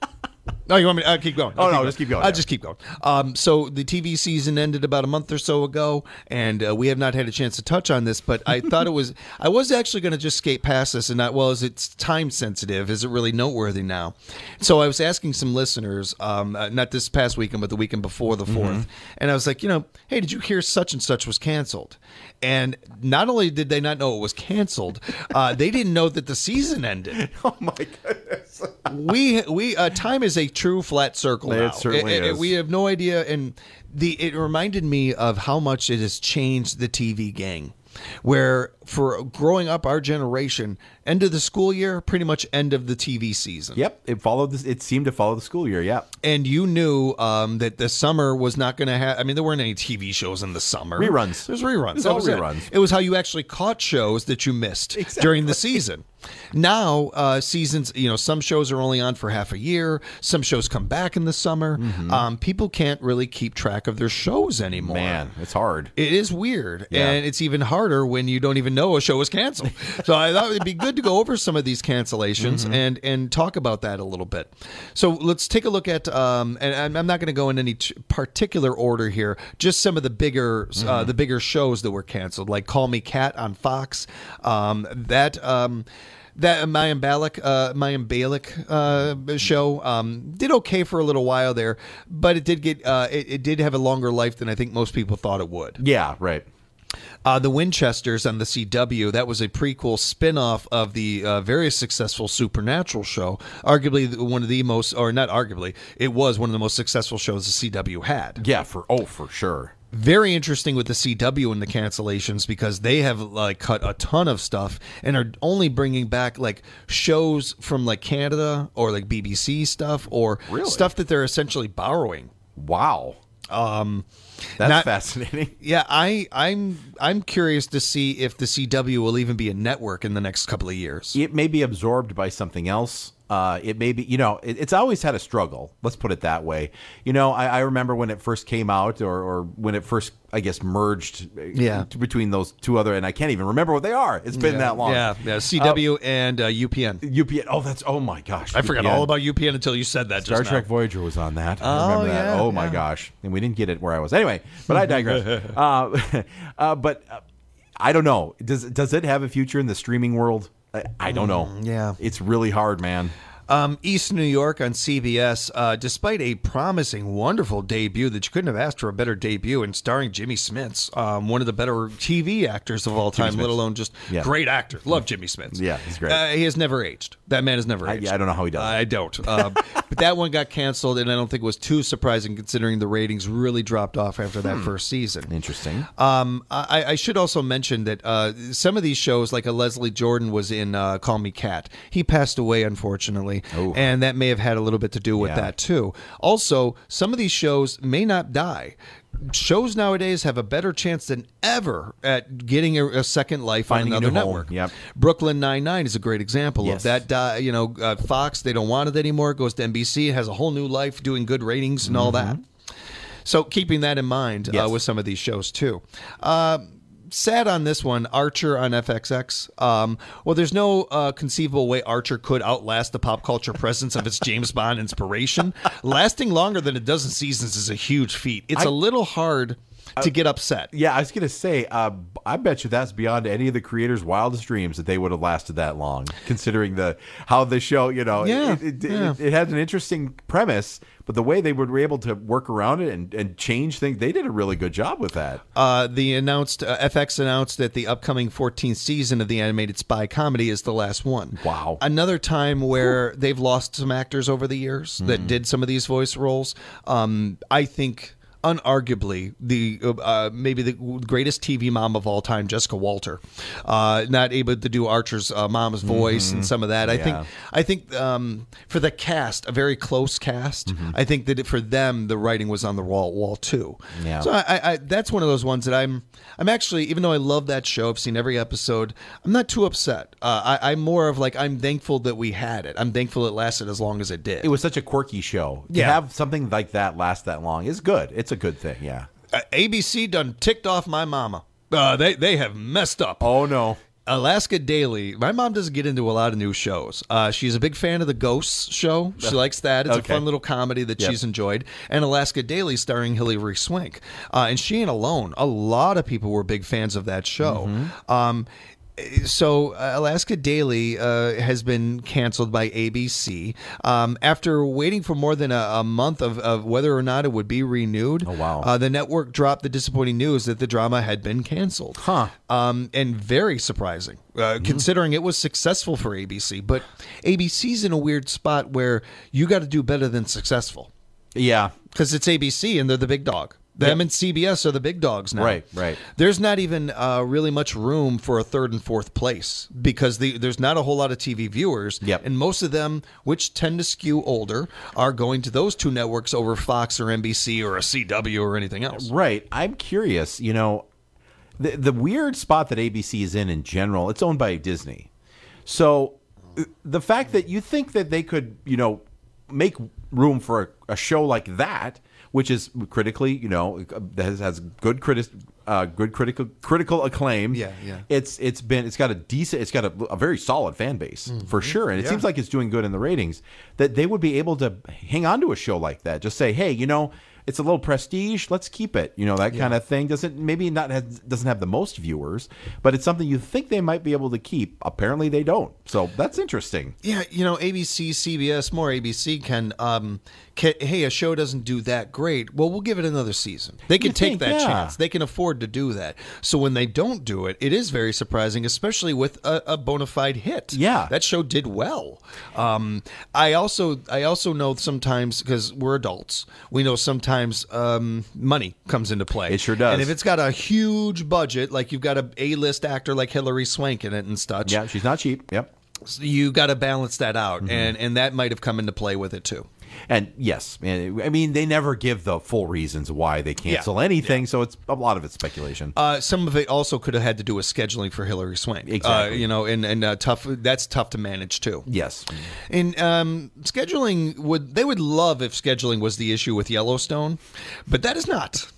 No, you want me to uh, keep going? Oh, I'll no, keep just keep going, I'll yeah. just keep going. Um, so the T V season ended about a month or so ago, and uh, we have not had a chance to touch on this, but I thought it was, I was actually going to just skate past this and not, well, is it time sensitive? Is it really noteworthy now? So I was asking some listeners, um, uh, not this past weekend, but the weekend before the fourth, Mhm. and I was like, you know, hey, did you hear such and such was canceled? And not only did they not know it was canceled, uh, they didn't know that the season ended. Oh my goodness! we we uh, time is a true flat circle. It now. certainly It- it- is. We have no idea, and the it reminded me of how much it has changed the T V gang. Where for growing up our generation, end of the school year, pretty much end of the T V season. Yep, it followed. This, it seemed to follow the school year. Yeah, And you knew um, that the summer was not going to have. I mean, there weren't any T V shows in the summer. Reruns. There's reruns. It was That all was it. reruns. It was how you actually caught shows that you missed during the season. Now, uh, seasons, you know, some shows are only on for half a year. Some shows come back in the summer. Mhm. Um, people can't really keep track of their shows anymore. Man, it's hard. It is weird, Yeah. and it's even harder when you don't even know a show is canceled. So I thought it'd be good to go over some of these cancellations Mhm. and and talk about that a little bit. So let's take a look at, um, and I'm- I'm not going to go in any t- particular order here. Just some of the bigger uh, Mhm. the bigger shows that were canceled, like Call Me Kat on Fox. Um, that. Um, That Mayim Bialik, uh, Mayim Bialik uh, show um, did okay for a little while there, but it did get uh, it, it did have a longer life than I think most people thought it would. Yeah, right. Uh, the Winchesters on the C W, that was a prequel spin-off of the uh, very successful Supernatural show, arguably one of the most, or not arguably, it was one of the most successful shows the C W had. Yeah, for oh, for sure. Very interesting with the C W and the cancellations because they have like cut a ton of stuff and are only bringing back like shows from like Canada or like B B C stuff or Really? stuff that they're essentially borrowing. Wow. Um, That's not- fascinating. Yeah, I, I'm I'm curious to see if the C W will even be a network in the next couple of years. It may be absorbed by something else. Uh, it may be, you know, it, it's always had a struggle. Let's put it that way. You know, I, I remember when it first came out, or, or when it first, I guess, merged. uh, Yeah. between those two other, and I can't even remember what they are. It's been Yeah. that long. Yeah, yeah. C W and uh, U P N. U P N. Oh, that's oh my gosh. I forgot U P N. all about U P N until you said that. Star just Trek now. Voyager was on that. Oh, I remember that. yeah, Oh my yeah. gosh. And we didn't get it where I was. Anyway, but I digress. uh, uh, but uh, I don't know. Does does it have a future in the streaming world? I, I don't know. yeah. It's really hard, man. Um, East New York on C B S, uh, despite a promising, wonderful debut that you couldn't have asked for a better debut and starring Jimmy Smits, um, one of the better T V actors of all Jimmy time, Smits. let alone just Yeah. great actor. Love Jimmy Smits. Yeah, he's great. Uh, he has never aged. That man has never I, aged. yeah, I don't know how he does. I don't. Uh, but that one got canceled, and I don't think it was too surprising considering the ratings really dropped off after that Hmm. first season. Interesting. Um, I, I should also mention that uh, some of these shows, like a Leslie Jordan was in uh, Call Me Kat, he passed away, unfortunately, Oh. and that may have had a little bit to do with Yeah. that, too. Also, some of these shows may not die. Shows nowadays have a better chance than ever at getting a, a second life Finding a on another new home. network. Yep. Brooklyn Nine-Nine is a great example Yes. of that. Di- you know, uh, Fox, they don't want it anymore. It goes to N B C. It has a whole new life doing good ratings and all that. So keeping that in mind uh, Yes. with some of these shows, too. Uh, sad on this one, Archer on F X X. Um, well, there's no uh, conceivable way Archer could outlast the pop culture presence of its James Bond inspiration. Lasting longer than a dozen seasons is a huge feat. It's I- a little hard to get upset. Yeah, I was going to say, uh, I bet you that's beyond any of the creators' wildest dreams that they would have lasted that long, considering the how the show, you know, Yeah, it, it, yeah. it, it had an interesting premise, but the way they were able to work around it and, and change things, they did a really good job with that. Uh, the announced uh, F X announced that the upcoming fourteenth season of the animated spy comedy is the last one. Wow. Another time where they've lost some actors over the years that did some of these voice roles. Um, I think unarguably the uh, maybe the greatest T V mom of all time, Jessica Walter, uh, not able to do Archer's uh, mom's voice Mm-hmm. and some of that. I Yeah. think I think um, for the cast, a very close cast, Mm-hmm. I think that it, for them the writing was on the wall wall too. Yeah. So I, I, I that's one of those ones that I'm I'm actually, even though I love that show, I've seen every episode, I'm not too upset. Uh, I, I'm more of like I'm thankful that we had it. I'm thankful it lasted as long as it did. It was such a quirky show. To Yeah. have something like that last that long is good. It's a good thing. Yeah. Uh, A B C done ticked off my mama. Uh, they they have messed up. Oh no. Alaska Daily. My mom doesn't get into a lot of new shows. Uh, she's a big fan of the Ghosts show. She likes that. It's Okay. a fun little comedy that Yep. she's enjoyed. And Alaska Daily starring Hilary Swank. Uh, and she ain't alone. A lot of people were big fans of that show. Mm-hmm. Um, so uh, Alaska Daily uh, has been canceled by A B C um, after waiting for more than a, a month of, of whether or not it would be renewed. Oh, wow. Uh, the network dropped the disappointing news that the drama had been canceled. Huh. Um, and very surprising, uh, considering it was successful for A B C. But A B C's in a weird spot where you got to do better than successful. Yeah. Because it's A B C and they're the big dog. Them Yep. and C B S are the big dogs now. Right, right. There's not even uh, really much room for a third and fourth place because the, there's not a whole lot of T V viewers. Yep. And most of them, which tend to skew older, are going to those two networks over Fox or N B C or a C W or anything else. Right. I'm curious, you know, the the weird spot that A B C is in in general, it's owned by Disney. So uh, the fact that you think that they could, you know, make room for a, a show like that, which is critically, you know, that has, has good critic, uh, good critical critical acclaim. Yeah, yeah. It's it's been it's got a decent, it's got a, a very solid fan base for sure, and it Yeah. seems like it's doing good in the ratings. That they would be able to hang on to a show like that. Just say, hey, you know, it's a little prestige. Let's keep it. You know, that kind of thing. Doesn't maybe not has, doesn't have the most viewers, but it's something you think they might be able to keep. Apparently, they don't. So that's interesting. Yeah, you know, A B C, C B S, more A B C can, um, can, hey, a show doesn't do that great. Well, we'll give it another season. They can You take think, that yeah. chance. They can afford to do that. So when they don't do it, it is very surprising, especially with a, a bona fide hit. Yeah. That show did well. Um, I also I also know sometimes, because we're adults, we know sometimes um, money comes into play. It sure does. And if it's got a huge budget, like you've got a A-list actor like Hilary Swank in it and such, Yeah, she's not cheap. Yep. you got to balance that out, Mm-hmm. and and that might have come into play with it too. And yes, and I mean they never give the full reasons why they cancel anything, so it's a lot of it's speculation. Uh, some of it also could have had to do with scheduling for Hilary Swank. Exactly. Uh, you know, and and uh, tough. That's tough to manage too. Yes. And um, scheduling would they would love if scheduling was the issue with Yellowstone, but that is not.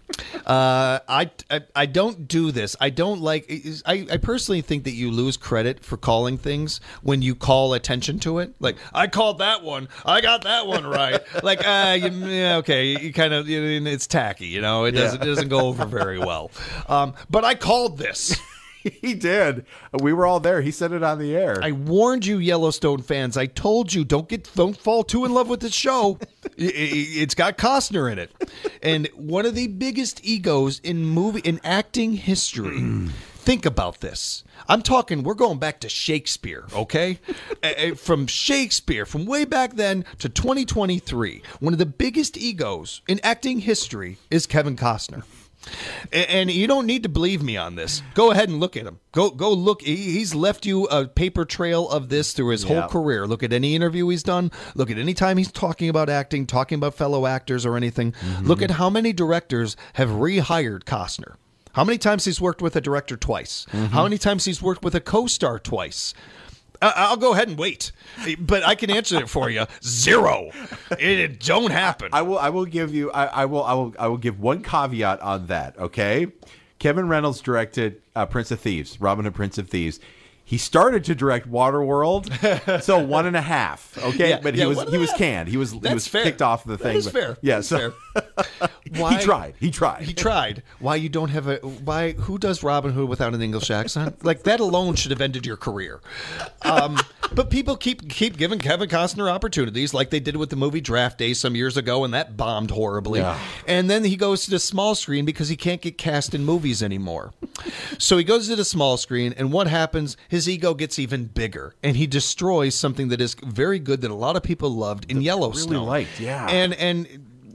Uh, I, I I don't do this. I don't like. I, I personally think that you lose credit for calling things when you call attention to it. Like, I called that one. I got that one right. Like, uh, you, yeah, okay, you kind of you, it's tacky. You know, it doesn't it doesn't go over very well. Um, but I called this. He did. We were all there. He said it on the air. I warned you, Yellowstone fans. I told you, don't get, don't fall too in love with the show. It- it- It's got Costner in it, and one of the biggest egos in movie in acting history. Think about this. I'm talking. We're going back to Shakespeare, okay? Uh, uh, From Shakespeare, from way back then to twenty twenty-three, one of the biggest egos in acting history is Kevin Costner. A- And you don't need to believe me on this. Go ahead and look at him. Go go look. He- He's left you a paper trail of this through his whole Yeah. career. Look at any interview he's done. Look at any time he's talking about acting, talking about fellow actors or anything. Look at how many directors have rehired Costner. How many times he's worked with a director twice. How many times he's worked with a co-star twice. I- I'll go ahead and wait, but I can answer it for you. Zero. It, it don't happen. I will. I will give you. I, I will. I will. I will give one caveat on that. Okay. Kevin Reynolds directed uh, Prince of Thieves, Robin Hood, Prince of Thieves. He started to direct Waterworld, so one and a half. Okay, Yeah, but he yeah, was one and he a was half. canned. He was he That's was fair. kicked off the That thing. is but- fair. Yeah. That's So fair. he Why- tried. He tried. He tried. Why you don't have a why? Who does Robin Hood without an English accent? Like that alone should have ended your career. Um, but people keep keep giving Kevin Costner opportunities, like they did with the movie Draft Day some years ago, and that bombed horribly. Yeah. And then he goes to the small screen because he can't get cast in movies anymore. So he goes to the small screen, and what happens? His ego gets even bigger, and he destroys something that is very good that a lot of people loved in Yellowstone. liked, yeah. And and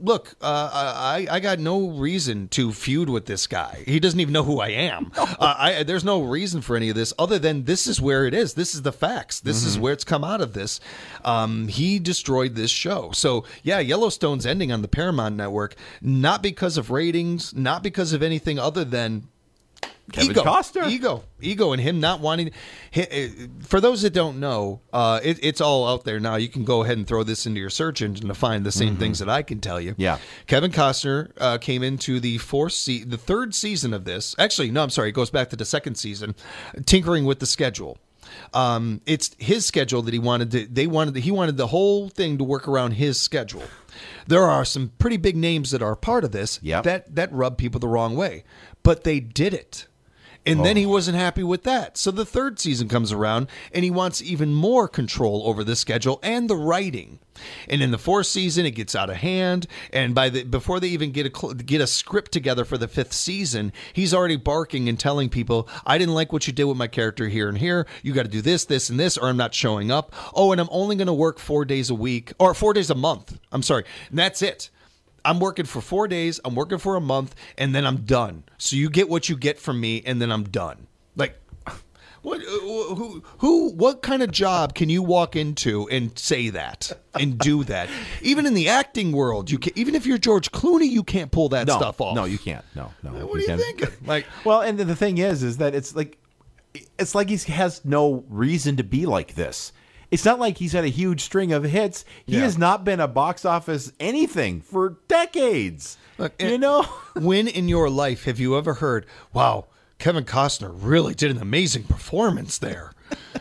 look, uh, I I got no reason to feud with this guy. He doesn't even know who I am. Uh, I, there's no reason for any of this other than this is where it is. This is the facts. This mm-hmm. is where it's come out of this. Um, he destroyed this show. So yeah, Yellowstone's ending on the Paramount Network, not because of ratings, not because of anything other than Kevin ego, Costner. ego, ego, and him not wanting. He, for those that don't know, uh, it, it's all out there now. You can go ahead and throw this into your search engine to find the same Mm-hmm. things that I can tell you. Yeah, Kevin Costner uh, came into the fourth, se- the third season of this. Actually, no, I'm sorry, it goes back to the second season, tinkering with the schedule. Um, it's his schedule that he wanted to. They wanted. He wanted the whole thing to work around his schedule. There are some pretty big names that are part of this. Yep. that that rub people the wrong way, but they did it. And Oh. then he wasn't happy with that. So the third season comes around and he wants even more control over the schedule and the writing. And in the fourth season, it gets out of hand. And by the before they even get a cl- get a script together for the fifth season, he's already barking and telling people, I didn't like what you did with my character here and here. You got to do this, this, and this, or I'm not showing up. Oh, and I'm only going to work four days a week or four days a month. I'm sorry. And that's it. I'm working for four days, I'm working for a month, and then I'm done. So you get what you get from me, and then I'm done. Like, what? Who? Who? What kind of job can you walk into and say that and do that? Even in the acting world, you can. Even if you're George Clooney, you can't pull that no, stuff off. No, you can't. No, no. What are you can't. thinking? Like, well, and the thing is, is that it's like, it's like he has no reason to be like this. It's not like he's had a huge string of hits. He Yeah. has not been a box office anything for decades. Look, you know, when in your life have you ever heard, wow, Kevin Costner really did an amazing performance there?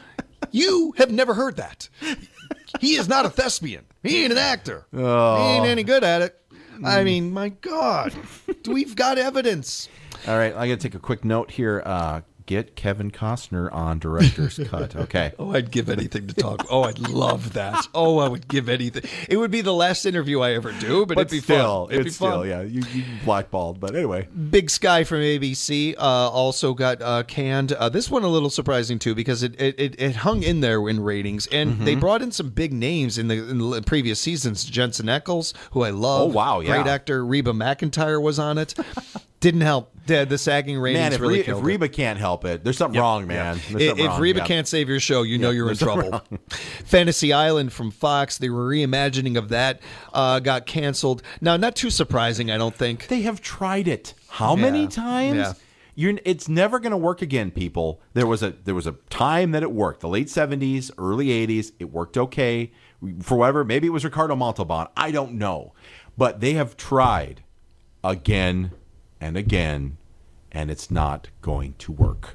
You have never heard that. He is not a thespian. He ain't an actor. Oh. He ain't any good at it. I mean, my God, we've got evidence. All right, I got to take a quick note here. Uh, get Kevin Costner on director's cut. Okay. Oh, I'd give anything to talk. Oh, I'd love that. Oh, I would give anything. It would be the last interview I ever do, but, But it'd be still, fun. It'd it's be fun. still, yeah, you, you blackballed. But anyway, Big Sky from A B C uh, also got uh, canned. Uh, this one a little surprising too because it it, it, it hung in there in ratings, and Mm-hmm. they brought in some big names in the, in the previous seasons. Jensen Ackles, who I love, Oh, wow, yeah. great actor. Reba McEntire was on it. Didn't help. The, the sagging ratings man, if, really Re- if killed it. Reba can't help it, there's something wrong, man. There's If, something if wrong. Reba Yeah. can't save your show, you know Yeah, you're in there's something trouble. wrong. Fantasy Island from Fox, the reimagining of that uh, got canceled. Now, not too surprising, I don't think. They have tried it how Yeah. many times? Yeah. You're, it's never going to work again, people. There was a there was a time that it worked. The late seventies, early eighties, it worked okay. For whatever, maybe it was Ricardo Montalban. I don't know. But they have tried again and again, and it's not going to work.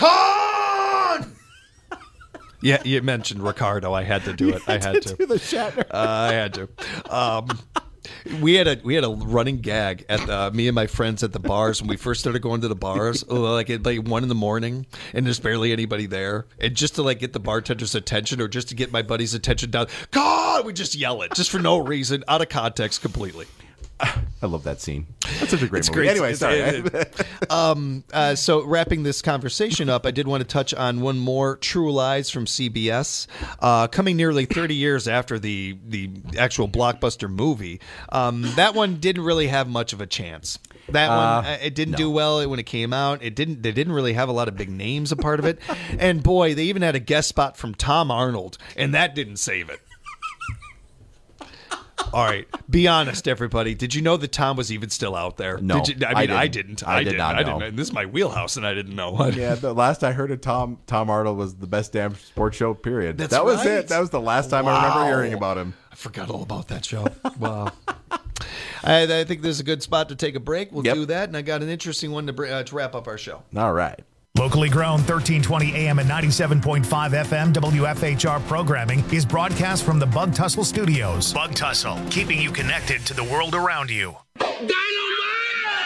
Con! Yeah, you mentioned Ricardo. I had to do it. I had to. Do the Shatner. Uh, I had to. Um, we had a we had a running gag at uh, me and my friends at the bars when we first started going to the bars, like at like one in the morning, and there's barely anybody there, and just to like get the bartender's attention or just to get my buddy's attention down, God, we just yell it just for no reason, out of context, completely. I love that scene. That's such a great It's movie. great. Anyway, It's- sorry. it- um, uh, so wrapping this conversation up, I did want to touch on one more, True Lies from C B S, uh, coming nearly thirty years after the the actual blockbuster movie. Um, that one didn't really have much of a chance. That one, Uh, uh, it didn't no. do well when it came out. It didn't. They didn't really have a lot of big names a part of it. And boy, they even had a guest spot from Tom Arnold, and that didn't save it. All right, be honest, everybody. Did you know that Tom was even still out there? No, Did you, I I mean, I didn't. didn't. I I, did didn't. not I know. didn't. This is my wheelhouse, and I didn't know. Yeah, the last I heard of Tom Tom Arnold was the best damn sports show. Period. That's that was right. it. That was the last time I remember Wow. hearing about him. I forgot all about that show. Wow. I, I think this is a good spot to take a break. We'll Yep. do that, and I got an interesting one to br- uh, to wrap up our show. All right. Locally grown thirteen twenty A M and ninety-seven point five F M W F H R programming is broadcast from the Bug Tussle Studios. Bug Tussle, keeping you connected to the world around you.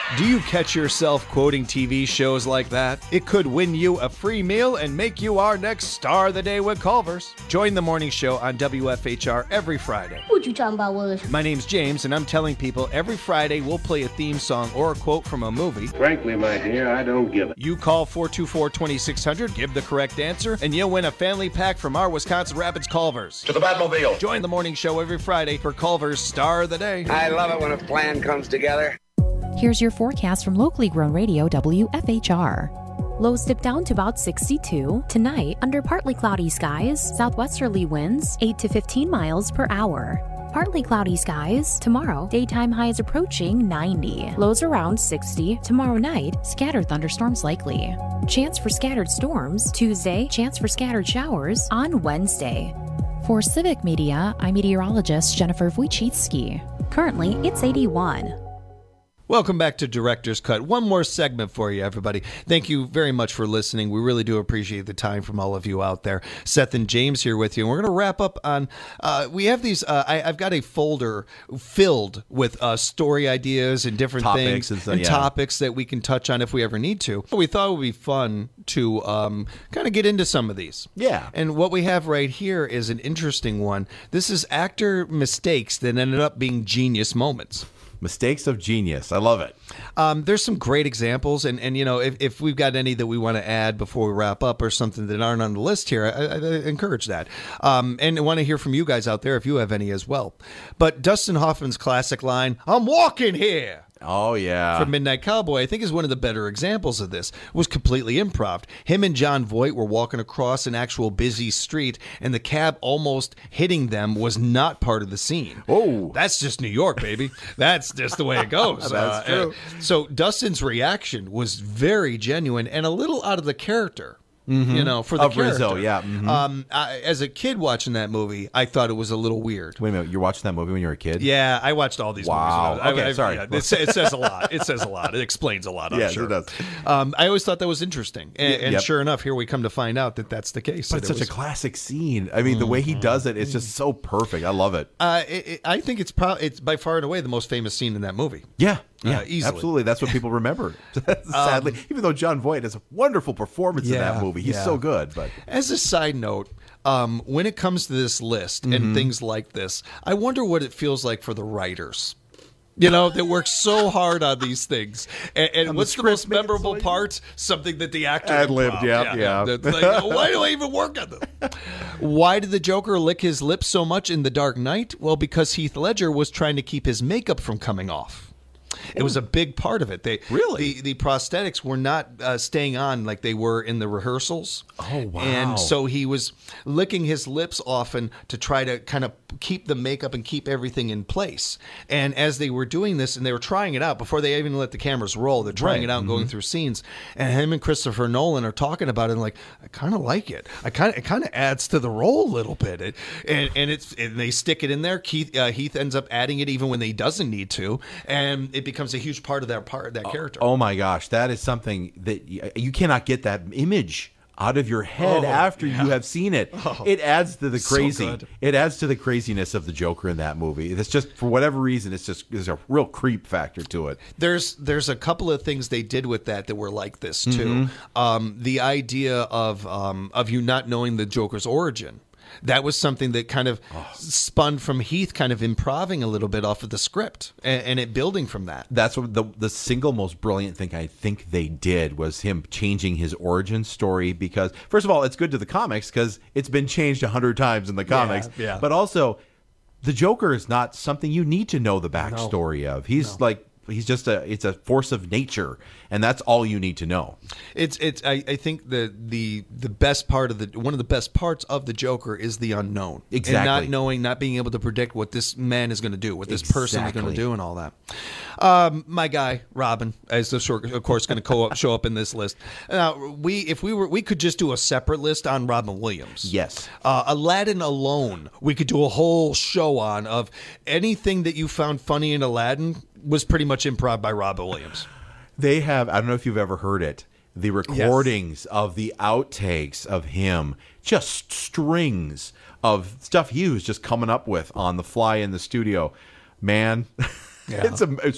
Do you catch yourself quoting T V shows like that? It could win you a free meal and make you our next star of the day with Culver's. Join the morning show on W F H R every Friday. What you talking about, Willis? My name's James, and I'm telling people every Friday we'll play a theme song or a quote from a movie. Frankly, my dear, I don't give it. You call four two four, two six zero zero, give the correct answer, and you'll win a family pack from our Wisconsin Rapids Culver's. To the Batmobile. Join the morning show every Friday for Culver's Star of the Day. I love it when a plan comes together. Here's your forecast from locally grown radio W F H R. Lows dip down to about sixty-two. Tonight, under partly cloudy skies, southwesterly winds eight to fifteen miles per hour. Partly cloudy skies. Tomorrow, daytime highs approaching ninety. Lows around sixty. Tomorrow night, scattered thunderstorms likely. Chance for scattered storms. Tuesday, chance for scattered showers on Wednesday. For Civic Media, I'm meteorologist Jennifer Wojcicki. Currently, it's eighty-one. Welcome back to Director's Cut. One more segment for you, everybody. Thank you very much for listening. We really do appreciate the time from all of you out there. Seth and James here with you. And we're going to wrap up on, uh, we have these, uh, I, I've got a folder filled with uh, story ideas and different Topics things and, so, and yeah. topics that we can touch on if we ever need to. We thought it would be fun to um, kind of get into some of these. Yeah. And what we have right here is an interesting one. This is actor mistakes that ended up being genius moments. Mistakes of genius. I love it. Um, there's some great examples, and, and you know, if, if we've got any that we want to add before we wrap up or something that aren't on the list here, I, I, I encourage that. Um, and I want to hear from you guys out there if you have any as well. But Dustin Hoffman's classic line, "I'm walking here," Oh, yeah. from Midnight Cowboy, I think is one of the better examples of this. It was completely improv. Him and John Voight were walking across an actual busy street, and the cab almost hitting them was not part of the scene. Oh. That's just New York, baby. That's just the way it goes. That's true. uh, So Dustin's reaction was very genuine and a little out of the character. You know, for the Of character. Rizzo, yeah. Mhm. Um, I, as a kid watching that movie, I thought it was a little weird. Wait a minute. You're watching that movie when you were a kid? Yeah, I watched all these Wow. movies. when I was- Okay, I- I- sorry. yeah, it, sa- it says a lot. It says a lot. It explains a lot, I'm Yes, sure. it does. Um, I always thought that was interesting. And, Y- and yep. sure enough, here we come to find out that that's the case. But that it's it such was- a classic scene. I mean, the way he does it, it's just so perfect. I love it. Uh, it, it, I think it's pro- it's by far and away the most famous scene in that movie. Yeah. Uh, Yeah, easily. absolutely. That's what people remember. Sadly, Um, even though John Voight has a wonderful performance in Yeah, that movie, he's yeah. so good. But As a side note, um, when it comes to this list Mhm. and things like this, I wonder what it feels like for the writers. You know, that work so hard on these things. And, and On the what's the, script, most make it memorable part? Something that the actor Ad-libbed, improv. yeah, yeah. That's like, oh, why do I even work on this? Why did the Joker lick his lips so much in The Dark Knight? Well, because Heath Ledger was trying to keep his makeup from coming off. It was a big part of it. They Really? the, the prosthetics were not uh, staying on like they were in the rehearsals. Oh, wow. And so he was licking his lips often to try to kind of keep the makeup and keep everything in place. And as they were doing this and they were trying it out before they even let the cameras roll, they're trying Right. it out and going Mhm. through scenes. And him and Christopher Nolan are talking about it and like, I kind of like it. I kind of it kind of adds to the role a little bit. It, and and it's and they stick it in there. Keith uh, Heath ends up adding it even when he doesn't need to, and it becomes a huge part of that part that character. oh my gosh, that is something that you, you cannot get that image out of your head Oh, after yeah. you have seen it. Oh, it adds to the so crazy. good. It adds to the craziness of the Joker in that movie. It's just for whatever reason, it's just there's a real creep factor to it. There's there's a couple of things they did with that that were like this too. Mhm. Um, the idea of um, of you not knowing the Joker's origin. That was something that kind of Oh. spun from Heath kind of improving a little bit off of the script and, and it building from that. That's what the the single most brilliant thing I think they did was him changing his origin story, because first of all, it's good to the comics because it's been changed a hundred times in the comics. yeah. But also, the Joker is not something you need to know the backstory of. He's like he's just a it's a force of nature, and that's all you need to know. It's it's I, I think the the the best part of the one of the best parts of the Joker is the unknown. And Exactly. not knowing, not being able to predict what this man is going to do, what this person is going to Exactly. do, and all that. Um, my guy Robin is of course going to co- show up in this list. Now we if we were we could just do a separate list on Robin Williams. Yes. Uh, Aladdin alone, we could do a whole show on of anything that you found funny in Aladdin was pretty much improv by Robin Williams. They have, I don't know if you've ever heard it, the recordings of the outtakes of him, just strings of stuff he was just coming up with on the fly in the studio. Man, Yeah. it's a, it's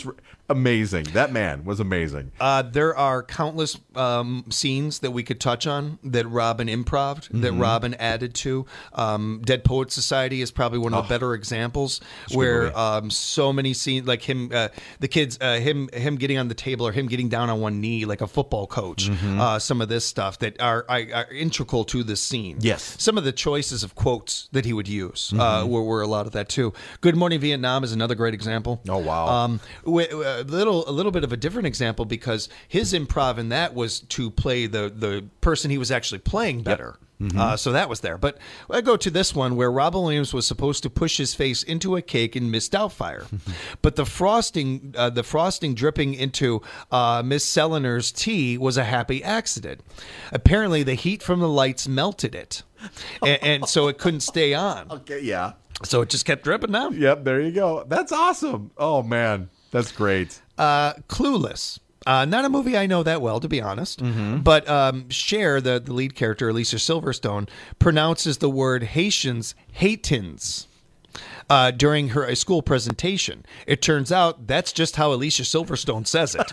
Amazing. That man was amazing. Uh, there are countless um, scenes that we could touch on that Robin improved, mm-hmm. that Robin added to. Um, Dead Poets Society is probably one of the oh, better examples where um, so many scenes, like him, uh, the kids, uh, him, him getting on the table or him getting down on one knee like a football coach. Mm-hmm. Uh, some of this stuff that are, are, are integral to this scene. Yes. Some of the choices of quotes that he would use Mm-hmm. uh, were, were a lot of that too. Good Morning Vietnam is another great example. Oh wow. Um, we, a little a little bit of a different example because his improv in that was to play the the person he was actually playing better. Yep. Mm-hmm. Uh, so that was there. But I go to this one where Robin Williams was supposed to push his face into a cake in Miss Doubtfire, but the frosting uh, the frosting dripping into uh, Miss Seliner's tea was a happy accident. Apparently, the heat from the lights melted it, and, and so it couldn't stay on. Okay, yeah. So it just kept dripping down. Yep, there you go. That's awesome. Oh man, that's great. Uh, Clueless. Uh, not a movie I know that well, to be honest. Mm-hmm. But um, Cher, the, the lead character, Alicia Silverstone, pronounces the word Haitians Haitins uh, during her a school presentation. It turns out that's just how Alicia Silverstone says it.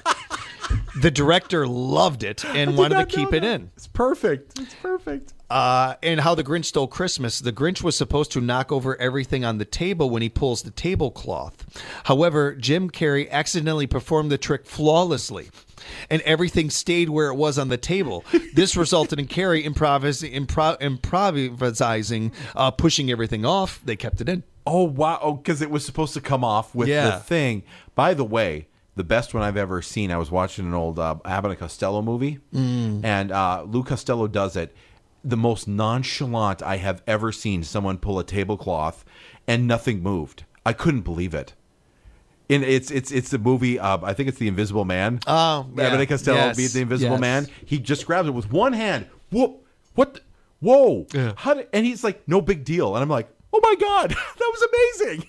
The director loved it and wanted to keep it that. in. It's perfect. It's perfect. Uh, and How the Grinch Stole Christmas. The Grinch was supposed to knock over everything on the table when he pulls the tablecloth. However, Jim Carrey accidentally performed the trick flawlessly, and everything stayed where it was on the table. This resulted in Carrey improvis- impro- improvising, uh, pushing everything off. They kept it in. Oh, wow. Oh, because it was supposed to come off with Yeah. the thing. By the way, the best one I've ever seen, I was watching an old uh, Abbott and Costello movie, Mm. and uh, Lou Costello does it. The most nonchalant I have ever seen someone pull a tablecloth and nothing moved. I couldn't believe it. And it's it's it's the movie. Uh, I think it's The Invisible Man. Oh, yeah. Abbott and Costello Yes. beat The Invisible Yes. Man. He just grabs it with one hand. Whoop! What? The, whoa! Yeah. How did, and he's like, no big deal. And I'm like, oh my god, that was amazing.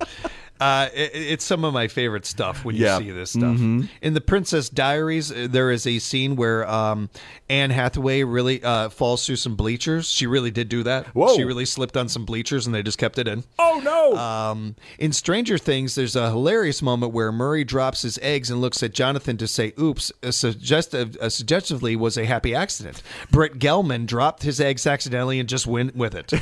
Uh, it, it's some of my favorite stuff when you Yeah. see this stuff. Mhm. In The Princess Diaries, uh, there is a scene where um, Anne Hathaway really uh, falls through some bleachers. She really did do that. Whoa. She really slipped on some bleachers and they just kept it in. Oh, no. Um, in Stranger Things, there's a hilarious moment where Murray drops his eggs and looks at Jonathan to say, oops, a suggestive, a suggestively was a happy accident. Brett Gelman dropped his eggs accidentally and just went with it.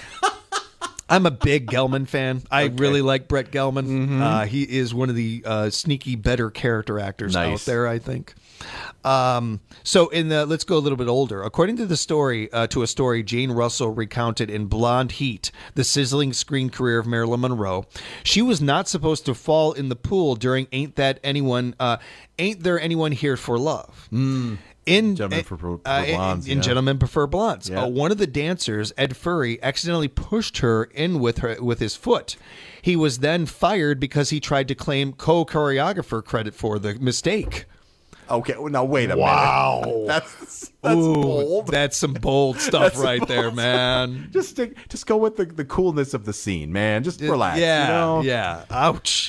I'm a big Gelman fan. I Okay. really like Brett Gelman. Mhm. Uh, he is one of the uh, sneaky, better character actors Nice. out there, I think. Um, so, in the let's go a little bit older. According to the story, uh, to a story Jane Russell recounted in Blonde Heat, the sizzling screen career of Marilyn Monroe, she was not supposed to fall in the pool during "Ain't That Anyone?" Uh, "Ain't There Anyone Here for Love?" Mm. In Gentlemen Prefer- uh, Prefer Blondes, in, in yeah. Gentlemen Prefer Blondes, Yeah. uh, one of the dancers, Ed Furry, accidentally pushed her in with her with his foot. He was then fired because he tried to claim co-choreographer credit for the mistake. Okay, well, now wait a Wow. minute. That's that's Ooh, bold. That's some bold stuff That's right bold there, stuff. man. Just stick, just go with the, the coolness of the scene, man. Just relax. Yeah, you know? yeah. Ouch.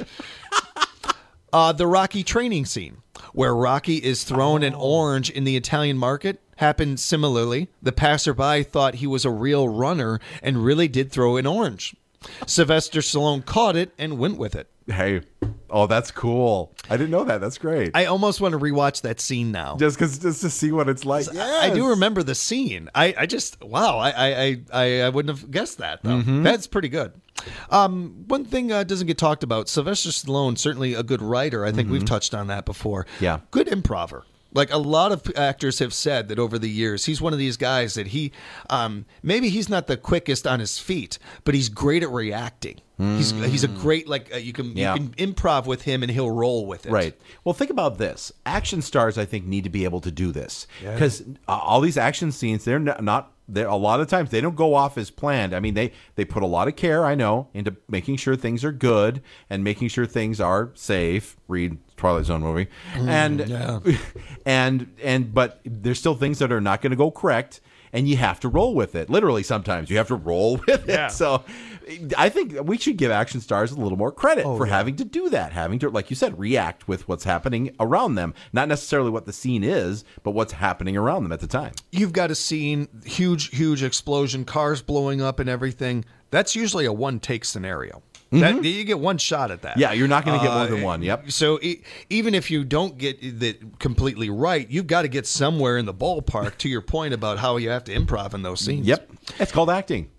uh, the Rocky training scene, where Rocky is thrown an orange in the Italian market, happened similarly. The passerby thought he was a real runner and really did throw an orange. Sylvester Stallone caught it and went with it. Hey, oh, that's cool. I didn't know that. That's great. I almost want to rewatch that scene now. just because just to see what it's like. I do remember the scene. I, I just wow. I, I I I wouldn't have guessed that though. Mhm. That's pretty good. Um, one thing uh, doesn't get talked about. Sylvester Stallone, certainly a good writer. I think Mhm. we've touched on that before. Yeah. Good improver. Like a lot of actors have said that over the years, he's one of these guys that he, um, maybe he's not the quickest on his feet, but he's great at reacting. He's he's a great like uh, you can Yeah. you can improv with him and he'll roll with it. Right. Well, think about this. Action stars, I think, need to be able to do this Yeah. because uh, all these action scenes, they're not, not. They're a lot of times they don't go off as planned. I mean, they they put a lot of care, I know, into making sure things are good and making sure things are safe. Read Twilight Zone movie, Mm, and yeah. and and but there's still things that are not going to go correct. And you have to roll with it. Literally, sometimes you have to roll with it. Yeah. So I think we should give action stars a little more credit Oh, for yeah. having to do that, having to, like you said, react with what's happening around them. Not necessarily what the scene is, but what's happening around them at the time. You've got a scene, huge, huge explosion, cars blowing up and everything. That's usually a one-take scenario. That, you get one shot at that. Yeah, you're not going to get more than one. Yep. So e- even if you don't get that completely right, you've got to get somewhere in the ballpark. To your point about how you have to improv in those scenes. Yep, it's called acting.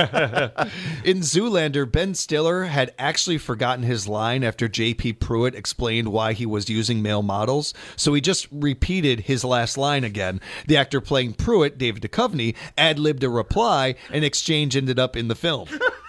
In Zoolander, Ben Stiller had actually forgotten his line after J P Pruitt explained why he was using male models, so he just repeated his last line again. The actor playing Pruitt, David Duchovny, ad-libbed a reply, and exchange ended up in the film.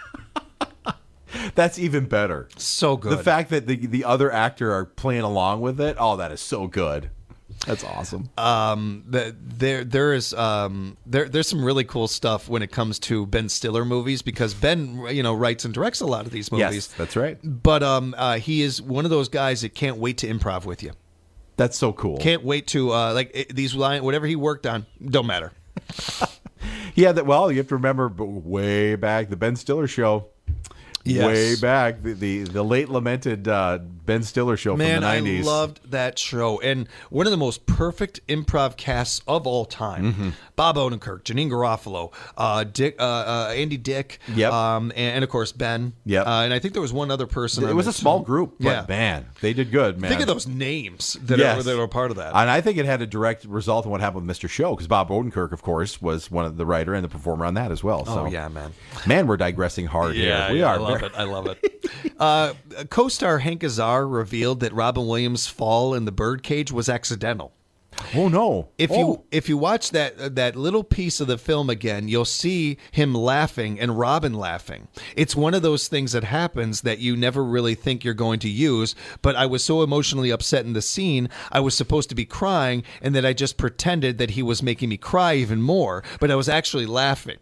That's even better. So good. The fact that the the other actor are playing along with it, oh, that is so good. That's awesome. Um, the, there there is um there there's some really cool stuff when it comes to Ben Stiller movies, because Ben, you know, writes and directs a lot of these movies. Yes, that's right. But um, uh, he is one of those guys that can't wait to improv with you. That's so cool. Can't wait to uh, like it, these line whatever he worked on, don't matter. Yeah, that. Well, you have to remember, but way back, the Ben Stiller show. Yes. Way back, the the, the late lamented uh, Ben Stiller show Man, from the nineties. I loved that show. And one of the most perfect improv casts of all time. Mm-hmm. Bob Odenkirk, Janine Garofalo, uh, Dick, uh, uh, Andy Dick, Yep. um, and, and of course Ben. Yep. Uh, and I think there was one other person. It on was a it, small too. group, but Yeah. man, they did good, man. Think of those names that, Yes. are, that are part of that. And I think it had a direct result in what happened with Mister Show, because Bob Odenkirk, of course, was one of the writer and the performer on that as well. So. Oh, yeah, man. Man, we're digressing hard Yeah, here. We yeah, are. I love very- it. I love it. uh, co-star Hank Azar revealed that Robin Williams' fall in the birdcage was accidental. Oh no! If oh. you if you watch that uh, that little piece of the film again, you'll see him laughing and Robin laughing. It's one of those things that happens that you never really think you're going to use. But I was so emotionally upset in the scene, I was supposed to be crying, and that I just pretended that he was making me cry even more. But I was actually laughing.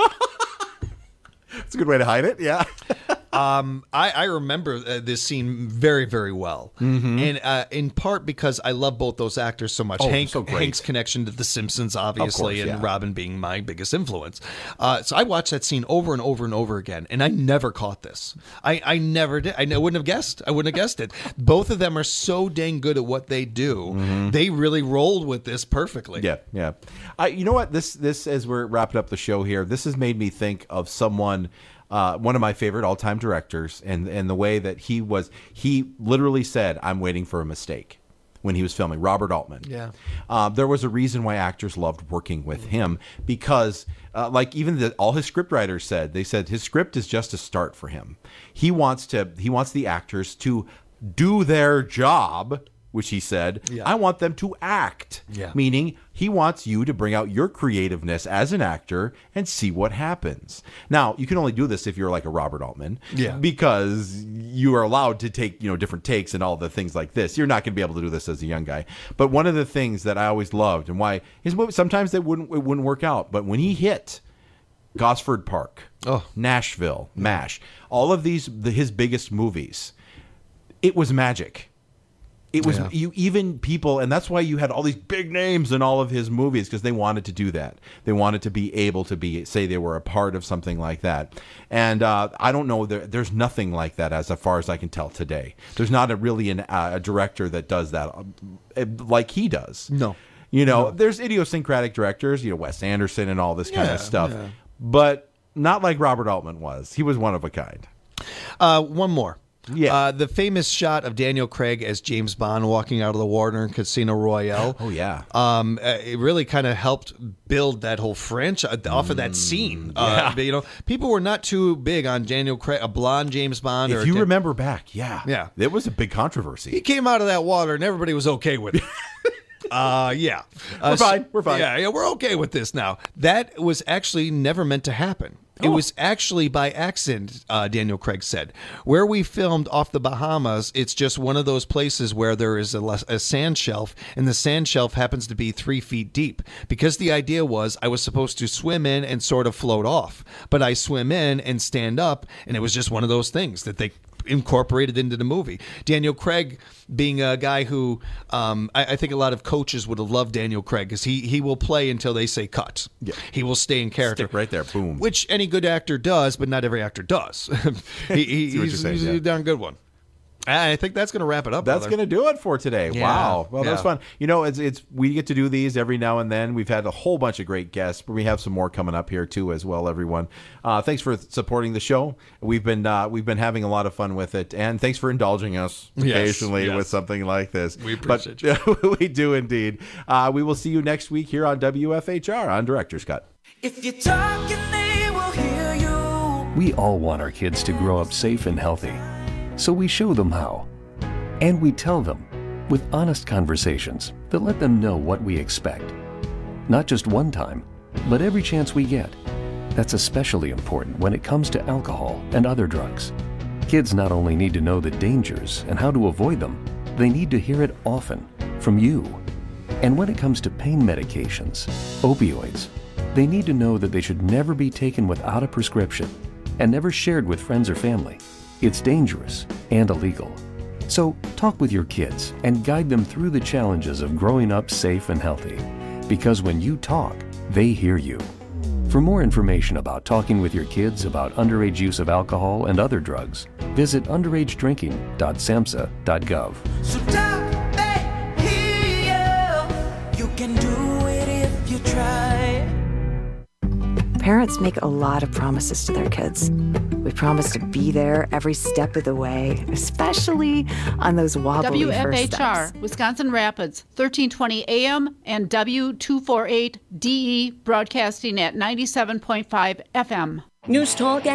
It's a good way to hide it. Yeah. Um, I, I remember uh, this scene very, very well, Mhm. and uh, in part because I love both those actors so much. Oh, Hank, so great. Hank's connection to The Simpsons, obviously, course, and yeah. Robin being my biggest influence. Uh, so I watched that scene over and over and over again, and I never caught this. I, I never did. I wouldn't have guessed. I wouldn't have guessed it. Both of them are so dang good at what they do. They really rolled with this perfectly. Yeah, yeah. I, you know what? This, this, as we're wrapping up the show here, this has made me think of someone, uh, one of my favorite all-time directors, and and the way that he was. He literally said, "I'm waiting for a mistake," when he was filming. Robert Altman. Yeah. Um, there was a reason why actors loved working with him, because, uh, like even the, all his scriptwriters said, they said his script is just a start for him. He wants to. He wants the actors to do their job. Which he said, Yeah. I want them to act. Yeah. Meaning he wants you to bring out your creativeness as an actor and see what happens. Now, you can only do this if you're like a Robert Altman. Yeah. Because you are allowed to take, you know, different takes and all the things like this. You're not going to be able to do this as a young guy. But one of the things that I always loved, and why his movies, sometimes they wouldn't it wouldn't work out, but when he hit Gosford Park, Oh. Nashville, MASH, all of these the, his biggest movies, it was magic. It was Yeah. you even people, and that's why you had all these big names in all of his movies, because they wanted to do that. They wanted to be able to be say they were a part of something like that. And uh, I don't know, there, there's nothing like that as far as I can tell today. There's not a really an, uh, a director that does that uh, like he does. No. You know, there's idiosyncratic directors, you know, Wes Anderson and all this kind Yeah, of stuff, yeah. but not like Robert Altman was. He was one of a kind. Uh, one more. Yeah. Uh, the famous shot of Daniel Craig as James Bond walking out of the water in Casino Royale. Oh, yeah. Um, uh, it really kind of helped build that whole franchise off of that scene. Uh, yeah. you know, people were not too big on Daniel Craig, a blonde James Bond. or If a you Dan- remember back, yeah. Yeah. It was a big he controversy. came out of that water and everybody was okay with it. Uh, yeah. Uh, We're fine, we're fine. Yeah, yeah, we're okay with this now. That was actually never meant to happen. It Oh. was actually by accident, uh, Daniel Craig said. Where we filmed off the Bahamas, it's just one of those places where there is a, les- a sand shelf, and the sand shelf happens to be three feet deep. Because the idea was I was supposed to swim in and sort of float off. But I swim in and stand up, and it was just one of those things that they incorporated into the movie. Daniel Craig being a guy who um, I, I think a lot of coaches would have loved Daniel Craig, because he, he will play until they say cut. Yeah. He will stay in character. Stick right there, boom. Which any good actor does, but not every actor does. he, he, See what he's you're saying, he's yeah. a darn good one. I think that's going to wrap it up. That's going to do it for today. Yeah. Wow. Well, that was Yeah. fun. You know, it's it's we get to do these every now and then. We've had a whole bunch of great guests, but we have some more coming up here too as well. Everyone, uh, thanks for supporting the show. We've been uh, we've been having a lot of fun with it, and thanks for indulging us Yes, occasionally yes. with something like this. We appreciate but, we do indeed. Uh, we will see you next week here on W F H R on Director's Cut. If you're talking, they will hear you. We all want our kids to grow up safe and healthy, so we show them how. And we tell them with honest conversations that let them know what we expect. Not just one time, but every chance we get. That's especially important when it comes to alcohol and other drugs. Kids not only need to know the dangers and how to avoid them, they need to hear it often from you. And when it comes to pain medications, opioids, they need to know that they should never be taken without a prescription and never shared with friends or family. It's dangerous and illegal. So talk with your kids and guide them through the challenges of growing up safe and healthy. Because when you talk, they hear you. For more information about talking with your kids about underage use of alcohol and other drugs, visit underage drinking dot samhsa dot gov. So talk, they hear you. You can do it if you try. Parents make a lot of promises to their kids. We promise to be there every step of the way, especially on those wobbly W F H first R, steps. Wisconsin Rapids, thirteen twenty A M and W two forty-eight D E broadcasting at ninety-seven point five F M. News Talk